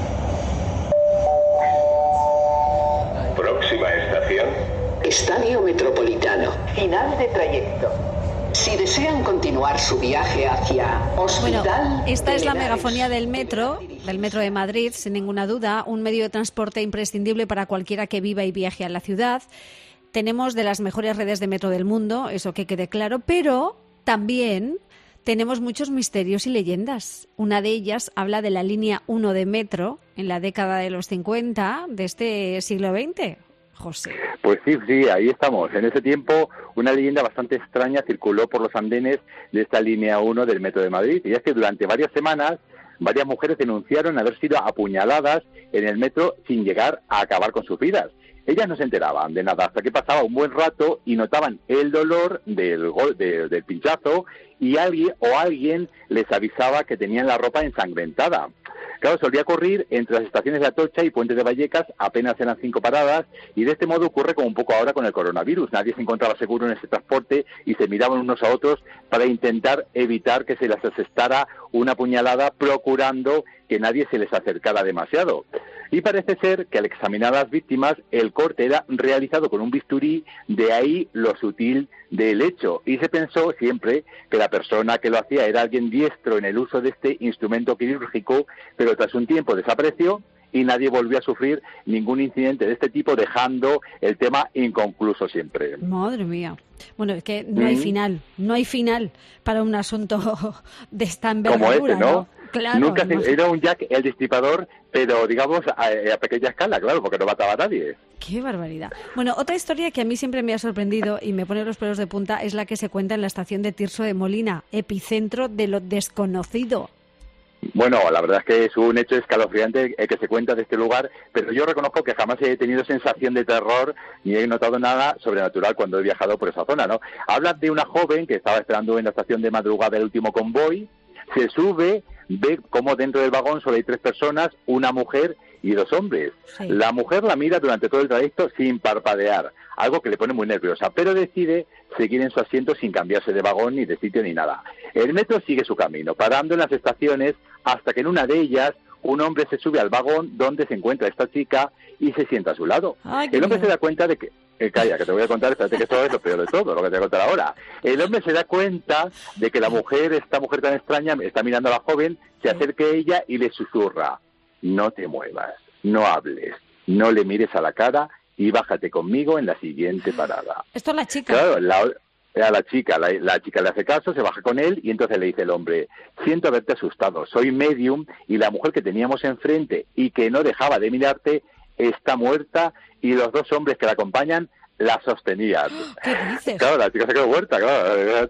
Próxima estación. Estadio Metropolitano. Final de trayecto. Si desean continuar su viaje hacia Hospital... Bueno, esta es la megafonía del metro, del metro de Madrid, sin ninguna duda, un medio de transporte imprescindible para cualquiera que viva y viaje a la ciudad. Tenemos de las mejores redes de metro del mundo, eso que quede claro, pero también tenemos muchos misterios y leyendas. Una de ellas habla de la línea uno de metro en la década de los cincuenta de este siglo veinte. José. Pues sí, sí, ahí estamos. En ese tiempo una leyenda bastante extraña circuló por los andenes de esta línea uno del Metro de Madrid, y es que durante varias semanas varias mujeres denunciaron haber sido apuñaladas en el metro sin llegar a acabar con sus vidas. Ellas no se enteraban de nada hasta que pasaba un buen rato y notaban el dolor del, gol, de, del pinchazo, y alguien o alguien les avisaba que tenían la ropa ensangrentada. Claro, solía ocurrir entre las estaciones de Atocha y Puente de Vallecas, apenas eran cinco paradas, y de este modo ocurre como un poco ahora con el coronavirus. Nadie se encontraba seguro en ese transporte y se miraban unos a otros para intentar evitar que se les asestara una puñalada, procurando que nadie se les acercara demasiado. Y parece ser que al examinar a las víctimas, el corte era realizado con un bisturí, de ahí lo sutil del hecho. Y se pensó siempre que la persona que lo hacía era alguien diestro en el uso de este instrumento quirúrgico, pero tras un tiempo desapareció y nadie volvió a sufrir ningún incidente de este tipo, dejando el tema inconcluso siempre. Madre mía. Bueno, es que no hay mm. final, no hay final para un asunto de esta envergadura. Como este, ¿no? ¿no? Claro, Nunca no. se, era un Jack el Destripador, pero digamos a, a pequeña escala, claro, porque no mataba a nadie. ¡Qué barbaridad! Bueno, otra historia que a mí siempre me ha sorprendido y me pone los pelos de punta es la que se cuenta en la estación de Tirso de Molina, epicentro de lo desconocido. Bueno, la verdad es que es un hecho escalofriante el que se cuenta de este lugar, pero yo reconozco que jamás he tenido sensación de terror ni he notado nada sobrenatural cuando he viajado por esa zona, ¿no? Habla de una joven que estaba esperando en la estación de madrugada del último convoy, se sube, ve cómo dentro del vagón solo hay tres personas, una mujer y dos hombres. Sí. La mujer la mira durante todo el trayecto sin parpadear, algo que le pone muy nerviosa, pero decide seguir en su asiento sin cambiarse de vagón ni de sitio ni nada. El metro sigue su camino, parando en las estaciones hasta que en una de ellas un hombre se sube al vagón donde se encuentra esta chica y se sienta a su lado. Ay, el hombre miedo. se da cuenta de que... Eh, calla, que te voy a contar, espérate que esto es lo peor de todo, lo que te voy a contar ahora. El hombre se da cuenta de que la mujer, esta mujer tan extraña, está mirando a la joven, se acerca a ella y le susurra: no te muevas, no hables, no le mires a la cara y bájate conmigo en la siguiente parada. Esto es la chica. Claro, la, a la chica, la, la chica le hace caso, se baja con él y entonces le dice el hombre: siento haberte asustado, soy medium y la mujer que teníamos enfrente y que no dejaba de mirarte está muerta y los dos hombres que la acompañan la sostenían. ¿Qué dices? Claro, la chica se quedó muerta, claro.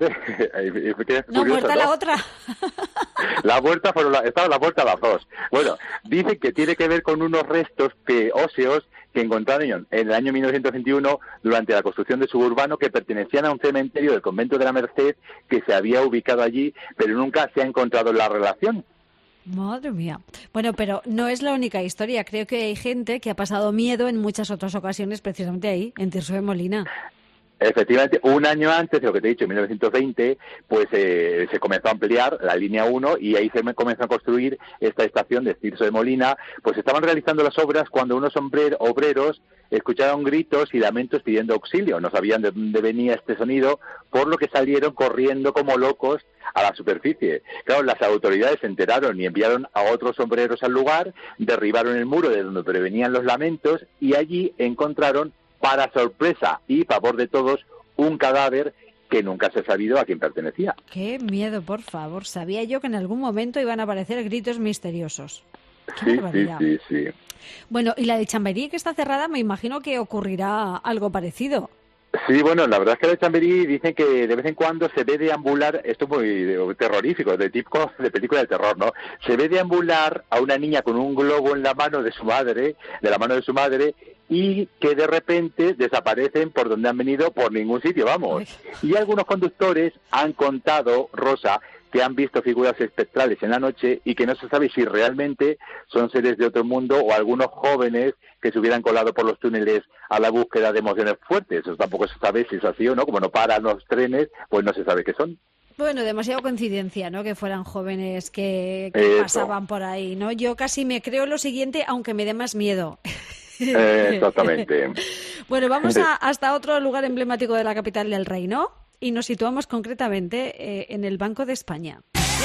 No, muerta la otra. La muerta fueron la, estaban la muerta las dos. Bueno, dicen que tiene que ver con unos restos que, óseos que encontraron en el año mil novecientos veintiuno durante la construcción de suburbano, que pertenecían a un cementerio del convento de la Merced que se había ubicado allí, pero nunca se ha encontrado la relación. Madre mía. Bueno, pero no es la única historia. Creo que hay gente que ha pasado miedo en muchas otras ocasiones, precisamente ahí, en Tirso de Molina. Efectivamente, un año antes de lo que te he dicho, en mil novecientos veinte, pues eh, se comenzó a ampliar la línea uno y ahí se comenzó a construir esta estación de Tirso de Molina. Pues estaban realizando las obras cuando unos hombrer, obreros escucharon gritos y lamentos pidiendo auxilio. No sabían de dónde venía este sonido, por lo que salieron corriendo como locos a la superficie. Claro, las autoridades se enteraron y enviaron a otros sombreros al lugar, derribaron el muro de donde prevenían los lamentos y allí encontraron, para sorpresa y pavor de todos, un cadáver que nunca se ha sabido a quién pertenecía. ¡Qué miedo, por favor! Sabía yo que en algún momento iban a aparecer gritos misteriosos. Sí, sí, sí, sí. Bueno, y la de Chamberí, que está cerrada, me imagino que ocurrirá algo parecido. Sí, bueno, la verdad es que de Chamberí dicen que de vez en cuando se ve deambular, esto es muy terrorífico, de tipo de película de terror, ¿no? Se ve deambular a una niña con un globo en la mano de su madre, de la mano de su madre, y que de repente desaparecen por donde han venido, por ningún sitio, vamos. Y algunos conductores han contado, Rosa, que han visto figuras espectrales en la noche y que no se sabe si realmente son seres de otro mundo o algunos jóvenes que se hubieran colado por los túneles a la búsqueda de emociones fuertes. Eso tampoco se sabe si es así o no. Como no paran los trenes, pues no se sabe qué son. Bueno, demasiada coincidencia, ¿no? Que fueran jóvenes que, que pasaban por ahí, ¿no? Yo casi me creo lo siguiente, aunque me dé más miedo. Eh, exactamente. Bueno, vamos a, hasta otro lugar emblemático de la capital del reino y nos situamos concretamente eh, en el Banco de España.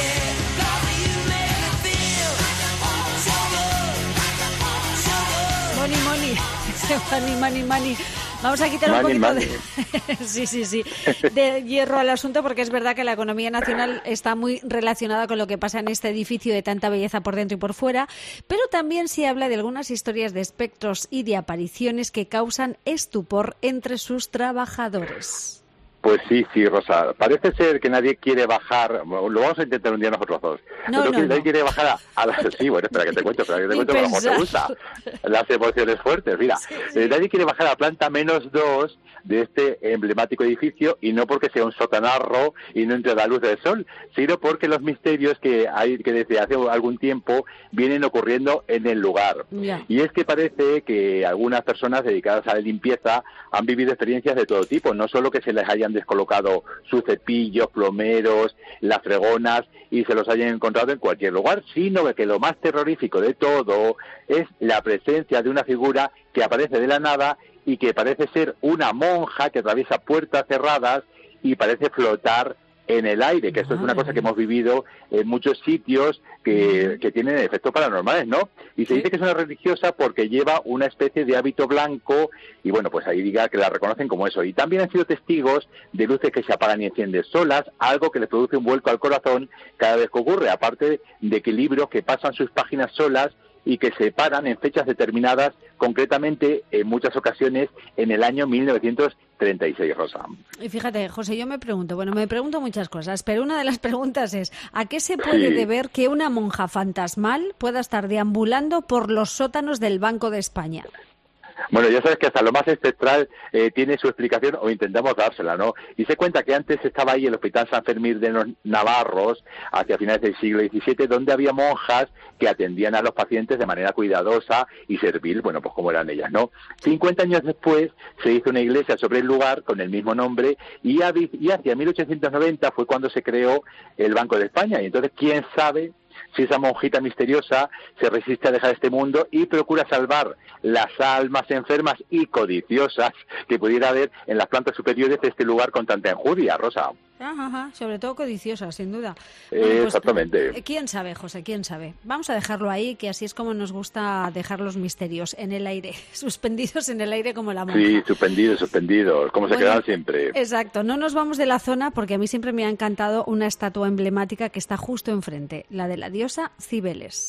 Money, money, money, money, money. Vamos a quitar money, un poquito de... sí, sí, sí, de hierro al asunto, porque es verdad que la economía nacional está muy relacionada con lo que pasa en este edificio de tanta belleza por dentro y por fuera, pero también se habla de algunas historias de espectros y de apariciones que causan estupor entre sus trabajadores. Pues sí, sí, Rosa. Parece ser que nadie quiere bajar, lo vamos a intentar un día nosotros dos. No, no, nadie no. quiere bajar a, a las... Sí, bueno, espera que te cuento, espera que te cuento cómo te gusta. Las emociones fuertes, mira. Sí, sí. Eh, nadie quiere bajar a la planta menos dos de este emblemático edificio, y no porque sea un sotanarro y no entre la luz del sol, sino porque los misterios que hay que desde hace algún tiempo vienen ocurriendo en el lugar. Yeah. Y es que parece que algunas personas dedicadas a la limpieza han vivido experiencias de todo tipo, no solo que se les hayan descolocado sus cepillos, plomeros, las fregonas y se los hayan encontrado en cualquier lugar, sino que lo más terrorífico de todo es la presencia de una figura que aparece de la nada y que parece ser una monja que atraviesa puertas cerradas y parece flotar en el aire, que esto es una cosa que hemos vivido en muchos sitios que, que tienen efectos paranormales, ¿no? Y se dice que es una religiosa porque lleva una especie de hábito blanco y, bueno, pues ahí diga que la reconocen como eso. Y también han sido testigos de luces que se apagan y encienden solas, algo que les produce un vuelco al corazón cada vez que ocurre, aparte de que libros que pasan sus páginas solas y que se paran en fechas determinadas, concretamente en muchas ocasiones en el año mil novecientos treinta y seis, Rosa. Y fíjate, José, yo me pregunto, bueno, me pregunto muchas cosas, pero una de las preguntas es, ¿a qué se puede sí. deber que una monja fantasmal pueda estar deambulando por los sótanos del Banco de España? Bueno, ya sabes que hasta lo más espectral eh, tiene su explicación, o intentamos dársela, ¿no? Y se cuenta que antes estaba ahí el Hospital San Fermín de los Navarros, hacia finales del siglo diecisiete, donde había monjas que atendían a los pacientes de manera cuidadosa y servil, bueno, pues como eran ellas, ¿no? cincuenta años después se hizo una iglesia sobre el lugar con el mismo nombre y, y hacia mil ochocientos noventa fue cuando se creó el Banco de España. Y entonces, ¿quién sabe si esa monjita misteriosa se resiste a dejar este mundo y procura salvar las almas enfermas y codiciosas que pudiera haber en las plantas superiores de este lugar con tanta enjundia, Rosa? Ajá, ajá, sobre todo codiciosas, sin duda. Eh, bueno, pues, exactamente. ¿Quién sabe, José? ¿Quién sabe? Vamos a dejarlo ahí, que así es como nos gusta dejar los misterios, en el aire, suspendidos en el aire como la monja. Sí, suspendidos, suspendidos, como bueno, se quedan siempre. Exacto, no nos vamos de la zona porque a mí siempre me ha encantado una estatua emblemática que está justo enfrente, la de la diosa Cibeles.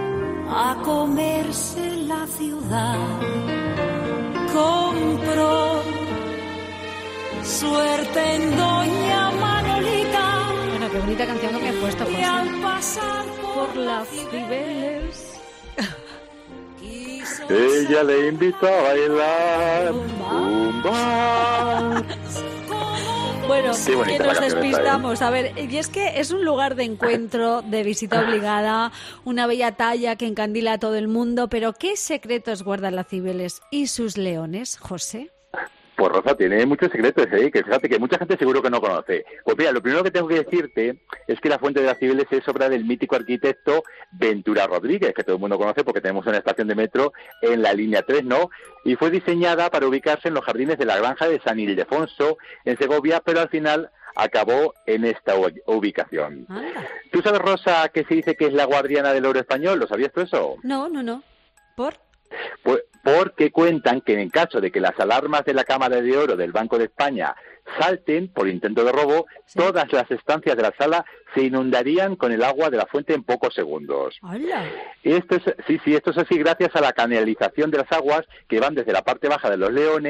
A comerse la ciudad compró suerte en Doña Manolita. Bueno, qué bonita canción que me ha puesto, José. Y al pasar por, por las Cibeles. Ella le invitó a bailar zumba. Bueno, que nos despistamos. A ver, y es que es un lugar de encuentro, de visita obligada, una bella talla que encandila a todo el mundo, pero ¿qué secretos guardan las Cibeles y sus leones, José? Pues Rosa, tiene muchos secretos, ¿eh? Que fíjate que mucha gente seguro que no conoce. Pues mira, lo primero que tengo que decirte es que la Fuente de las Cibeles es obra del mítico arquitecto Ventura Rodríguez, que todo el mundo conoce porque tenemos una estación de metro en la línea tres, ¿no? Y fue diseñada para ubicarse en los jardines de la granja de San Ildefonso, en Segovia, pero al final acabó en esta ubicación. Anda. ¿Tú sabes, Rosa, que se dice que es la guardiana del oro español? ¿Lo sabías tú eso? No, no, no. ¿Por? Pues porque cuentan que en caso de que las alarmas de la Cámara de Oro del Banco de España salten por intento de robo, sí. todas las estancias de la sala se inundarían con el agua de la fuente en pocos segundos. ¡Hala! Esto es, sí, sí, esto es así gracias a la canalización de las aguas que van desde la parte baja de los leones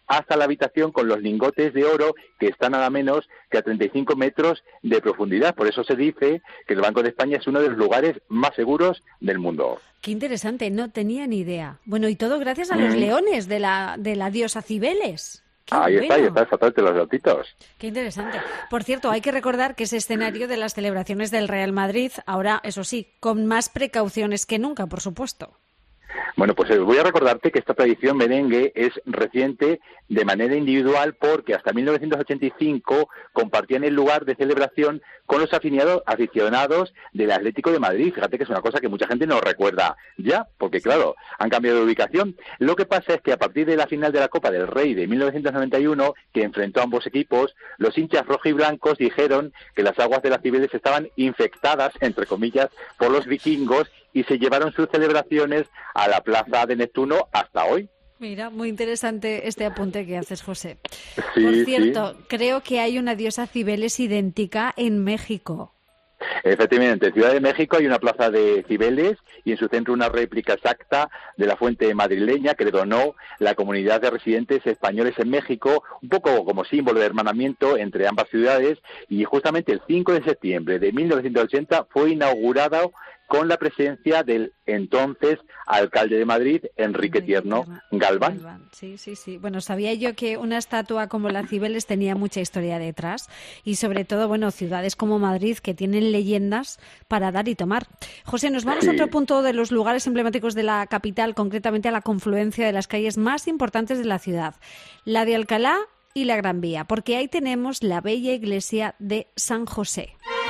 hasta la habitación con los lingotes de oro que están nada menos que a treinta y cinco metros de profundidad. Por eso se dice que el Banco de España es uno de los lugares más seguros del mundo. Qué interesante, no tenía ni idea. Bueno, y todo gracias a los mm. leones de la, de la diosa Cibeles. Qué ahí bueno. está, ahí está, exactamente, los gatitos. Qué interesante. Por cierto, hay que recordar que es escenario de las celebraciones del Real Madrid, ahora, eso sí, con más precauciones que nunca, por supuesto. Bueno, pues eh, voy a recordarte que esta tradición merengue es reciente de manera individual porque hasta mil novecientos ochenta y cinco compartían el lugar de celebración con los aficionados del Atlético de Madrid. Fíjate que es una cosa que mucha gente no recuerda ya, porque claro, han cambiado de ubicación. Lo que pasa es que a partir de la final de la Copa del Rey de mil novecientos noventa y uno, que enfrentó a ambos equipos, los hinchas rojos y blancos dijeron que las aguas de las Cibeles estaban infectadas, entre comillas, por los vikingos y se llevaron sus celebraciones a la Plaza de Neptuno hasta hoy. Mira, muy interesante este apunte que haces, José. Sí, Por cierto, sí. creo que hay una diosa Cibeles idéntica en México. Efectivamente, en Ciudad de México hay una plaza de Cibeles y en su centro una réplica exacta de la fuente madrileña que le donó la comunidad de residentes españoles en México, un poco como símbolo de hermanamiento entre ambas ciudades, y justamente el cinco de septiembre de mil novecientos ochenta fue inaugurada con la presencia del entonces alcalde de Madrid, Enrique Tierno Galván. Galván. Sí, sí, sí. Bueno, sabía yo que una estatua como la Cibeles tenía mucha historia detrás y sobre todo, bueno, ciudades como Madrid que tienen leyendas para dar y tomar. José, nos vamos Sí. a otro punto de los lugares emblemáticos de la capital, concretamente a la confluencia de las calles más importantes de la ciudad, la de Alcalá y la Gran Vía, porque ahí tenemos la bella iglesia de San José.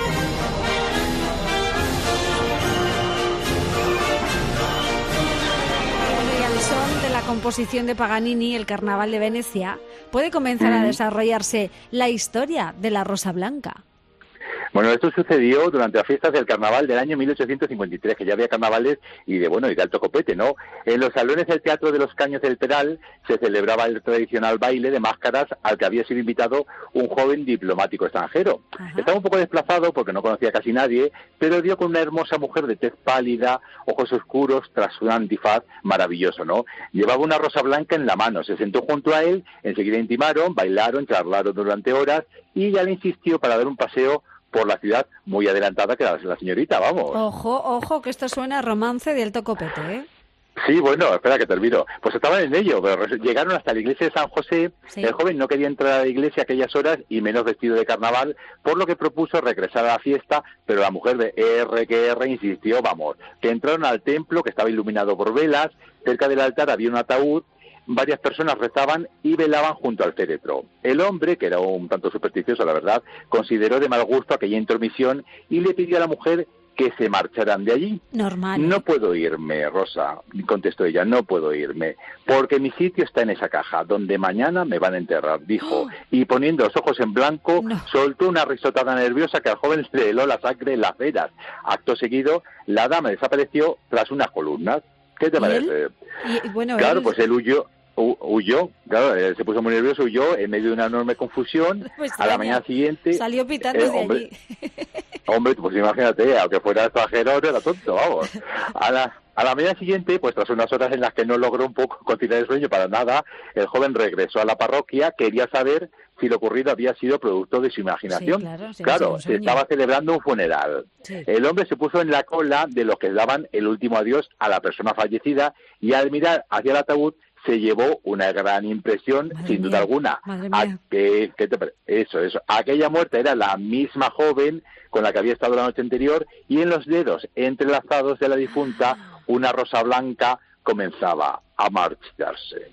La composición de Paganini, el Carnaval de Venecia, puede comenzar a desarrollarse la historia de la Rosa Blanca. Bueno, esto sucedió durante las fiestas del Carnaval del año mil ochocientos cincuenta y tres, que ya había carnavales y de bueno y de alto copete, ¿no? En los salones del Teatro de los Caños del Peral se celebraba el tradicional baile de máscaras al que había sido invitado un joven diplomático extranjero. Ajá. Estaba un poco desplazado porque no conocía casi nadie, pero dio con una hermosa mujer de tez pálida, ojos oscuros, tras un antifaz maravilloso, ¿no? Llevaba una rosa blanca en la mano, se sentó junto a él, enseguida intimaron, bailaron, charlaron durante horas y ella le insistió para dar un paseo por la ciudad muy adelantada que la, la señorita, vamos. Ojo, ojo, que esto suena a romance de alto copete, ¿eh? Sí, bueno, espera que termino. Pues estaban en ello, pero llegaron hasta la iglesia de San José. Sí. El joven no quería entrar a la iglesia a aquellas horas y menos vestido de carnaval, por lo que propuso regresar a la fiesta, pero la mujer de R que R insistió, vamos, que entraron al templo que estaba iluminado por velas, cerca del altar había un ataúd, varias personas rezaban y velaban junto al féretro. El hombre, que era un tanto supersticioso, la verdad, consideró de mal gusto aquella intromisión y le pidió a la mujer que se marcharan de allí. Normal. No puedo irme, Rosa, contestó ella, no puedo irme, porque mi sitio está en esa caja, donde mañana me van a enterrar, dijo, oh. y poniendo los ojos en blanco, no. soltó una risotada nerviosa que al joven le heló la sangre en las venas. Acto seguido, la dama desapareció tras unas columnas. ¿Qué te parece? Y, bueno, claro, él... pues él huyó. huyó, claro, él se puso muy nervioso, huyó en medio de una enorme confusión. Pues a la mañana siguiente salió pitando eh, de hombre, allí. Hombre, pues imagínate, aunque fuera extranjero, no era tonto, vamos. A la, a la mañana siguiente, pues tras unas horas en las que no logró un poco conciliar el sueño para nada, el joven regresó a la parroquia, quería saber si lo ocurrido había sido producto de su imaginación. Sí, claro, sí, claro se estaba celebrando un funeral. Sí. El hombre se puso en la cola de los que daban el último adiós a la persona fallecida y al mirar hacia el ataúd se llevó una gran impresión, Madre sin mía. duda alguna. Madre mía. A que, que te, eso, eso. Aquella muerta era la misma joven con la que había estado la noche anterior y en los dedos entrelazados de la difunta una rosa blanca comenzaba a marcharse.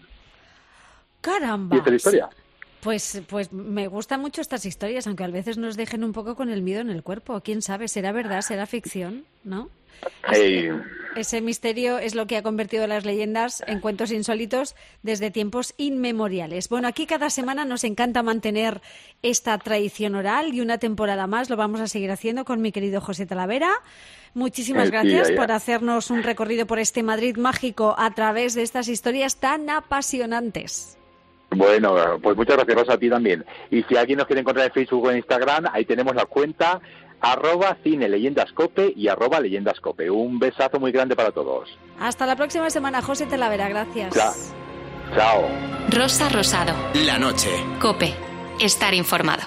¡Caramba! ¿Y esta es la historia? Pues, pues me gustan mucho estas historias, aunque a veces nos dejen un poco con el miedo en el cuerpo. ¿Quién sabe? ¿Será verdad? ¿Será ficción? ¿No? Hey. Ese, ese misterio es lo que ha convertido las leyendas en cuentos insólitos desde tiempos inmemoriales. Bueno, aquí cada semana nos encanta mantener esta tradición oral y una temporada más lo vamos a seguir haciendo con mi querido José Talavera. Muchísimas gracias sí, por hacernos un recorrido por este Madrid mágico a través de estas historias tan apasionantes. Bueno, pues muchas gracias, Rosa, a ti también. Y si alguien nos quiere encontrar en Facebook o en Instagram, ahí tenemos la cuenta arroba cine leyendascope y arroba leyendascope. Un besazo muy grande para todos. Hasta la próxima semana, José Talavera. Gracias. Ya. Chao. Rosa Rosado. La noche. COPE. Estar informado.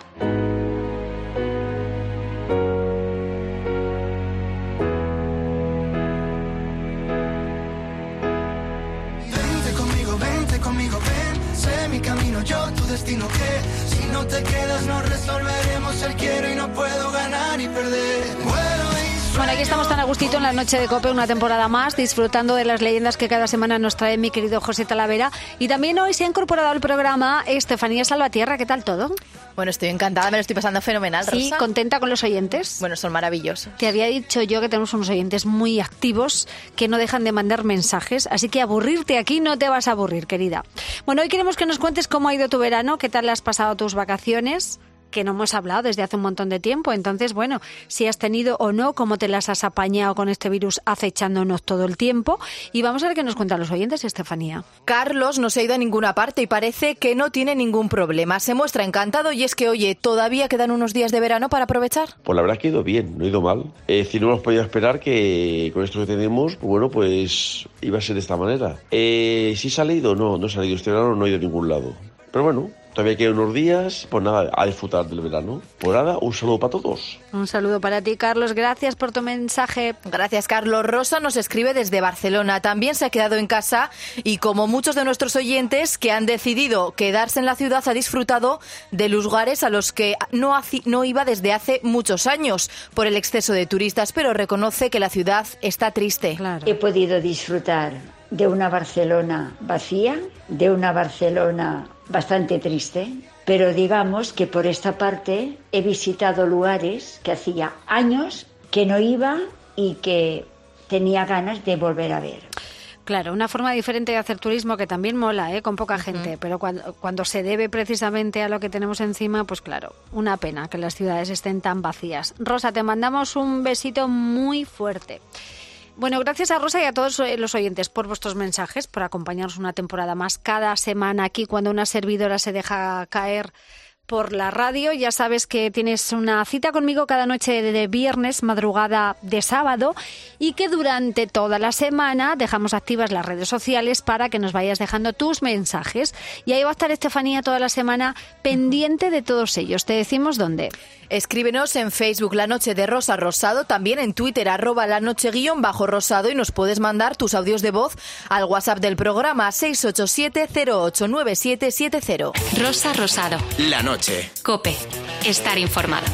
Vente conmigo, vente conmigo, ven. Sé mi camino, yo tu destino, que si no te quedas no resolveremos el quiero y no puedo ganar y perder. Bueno, Bueno, aquí estamos tan a gustito en la noche de COPE, una temporada más, disfrutando de las leyendas que cada semana nos trae mi querido José Talavera. Y también hoy se ha incorporado al programa Estefanía Salvatierra. ¿Qué tal todo? Bueno, estoy encantada, me lo estoy pasando fenomenal, Rosa. Sí, ¿contenta con los oyentes? Bueno, son maravillosos. Te había dicho yo que tenemos unos oyentes muy activos que no dejan de mandar mensajes, así que aburrirte aquí no te vas a aburrir, querida. Bueno, hoy queremos que nos cuentes cómo ha ido tu verano, qué tal has pasado tus vacaciones, que no hemos hablado desde hace un montón de tiempo. Entonces, bueno, si has tenido o no, cómo te las has apañado con este virus acechándonos todo el tiempo. Y vamos a ver qué nos cuentan los oyentes, Estefanía. Carlos no se ha ido a ninguna parte y parece que no tiene ningún problema. Se muestra encantado y es que, oye, todavía quedan unos días de verano para aprovechar. Pues la verdad es que ha ido bien, no ha ido mal. Es decir, no hemos podido esperar que con esto que tenemos, pues bueno, pues iba a ser de esta manera. Eh, ¿Sí se ha salido? No, no ha salido. Este verano no ha ido a ningún lado. Pero bueno, todavía quedan unos días, pues nada, a disfrutar del verano. Pues nada, un saludo para todos. Un saludo para ti, Carlos. Gracias por tu mensaje. Gracias, Carlos. Rosa nos escribe desde Barcelona. También se ha quedado en casa y, como muchos de nuestros oyentes que han decidido quedarse en la ciudad, ha disfrutado de lugares a los que no, haci- no iba desde hace muchos años por el exceso de turistas, pero reconoce que la ciudad está triste. Claro. He podido disfrutar de una Barcelona vacía, de una Barcelona bastante triste, pero digamos que por esta parte he visitado lugares que hacía años que no iba y que tenía ganas de volver a ver. Claro, una forma diferente de hacer turismo que también mola, ¿eh? Con poca gente, uh-huh. pero cuando, cuando se debe precisamente a lo que tenemos encima, pues claro, una pena que las ciudades estén tan vacías. Rosa, te mandamos un besito muy fuerte. Bueno, gracias a Rosa y a todos los oyentes por vuestros mensajes, por acompañarnos una temporada más cada semana aquí cuando una servidora se deja caer por la radio. Ya sabes que tienes una cita conmigo cada noche de viernes, madrugada de sábado, y que durante toda la semana dejamos activas las redes sociales para que nos vayas dejando tus mensajes. Y ahí va a estar Estefanía toda la semana pendiente de todos ellos. Te decimos dónde. Escríbenos en Facebook La Noche de Rosa Rosado, también en Twitter arroba la noche guión bajo rosado, y nos puedes mandar tus audios de voz al WhatsApp del programa seis ocho siete cero ocho nueve siete siete cero. Rosa Rosado. La noche. COPE. Estar informado.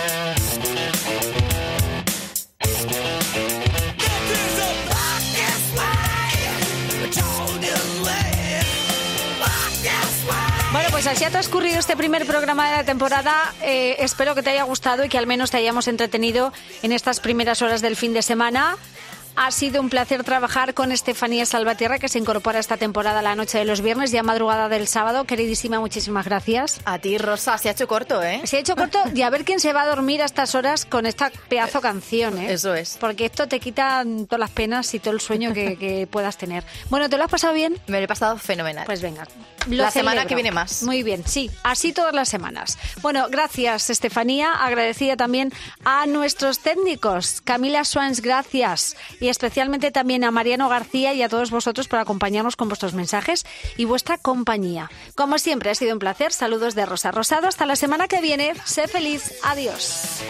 Bueno, pues así ha transcurrido este primer programa de la temporada. Eh, espero que te haya gustado y que al menos te hayamos entretenido en estas primeras horas del fin de semana. Ha sido un placer trabajar con Estefanía Salvatierra, que se incorpora esta temporada a la noche de los viernes, ya madrugada del sábado. Queridísima, muchísimas gracias. A ti, Rosa, se ha hecho corto, ¿eh? Se ha hecho corto, y a ver quién se va a dormir a estas horas con esta pedazo canción, ¿eh? Eso es. Porque esto te quita todas las penas y todo el sueño que, que puedas tener. Bueno, ¿te lo has pasado bien? Me lo he pasado fenomenal. Pues venga. Lo la celebro. Semana que viene más. Muy bien, sí, así todas las semanas. Bueno, gracias, Estefanía. Agradecida también a nuestros técnicos. Camila Swans, gracias. Y especialmente también a Mariano García y a todos vosotros por acompañarnos con vuestros mensajes y vuestra compañía. Como siempre, ha sido un placer. Saludos de Rosa Rosado. Hasta la semana que viene. Sé feliz. Adiós.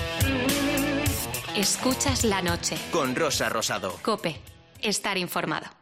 Escuchas La Noche. Con Rosa Rosado. COPE. Estar informado.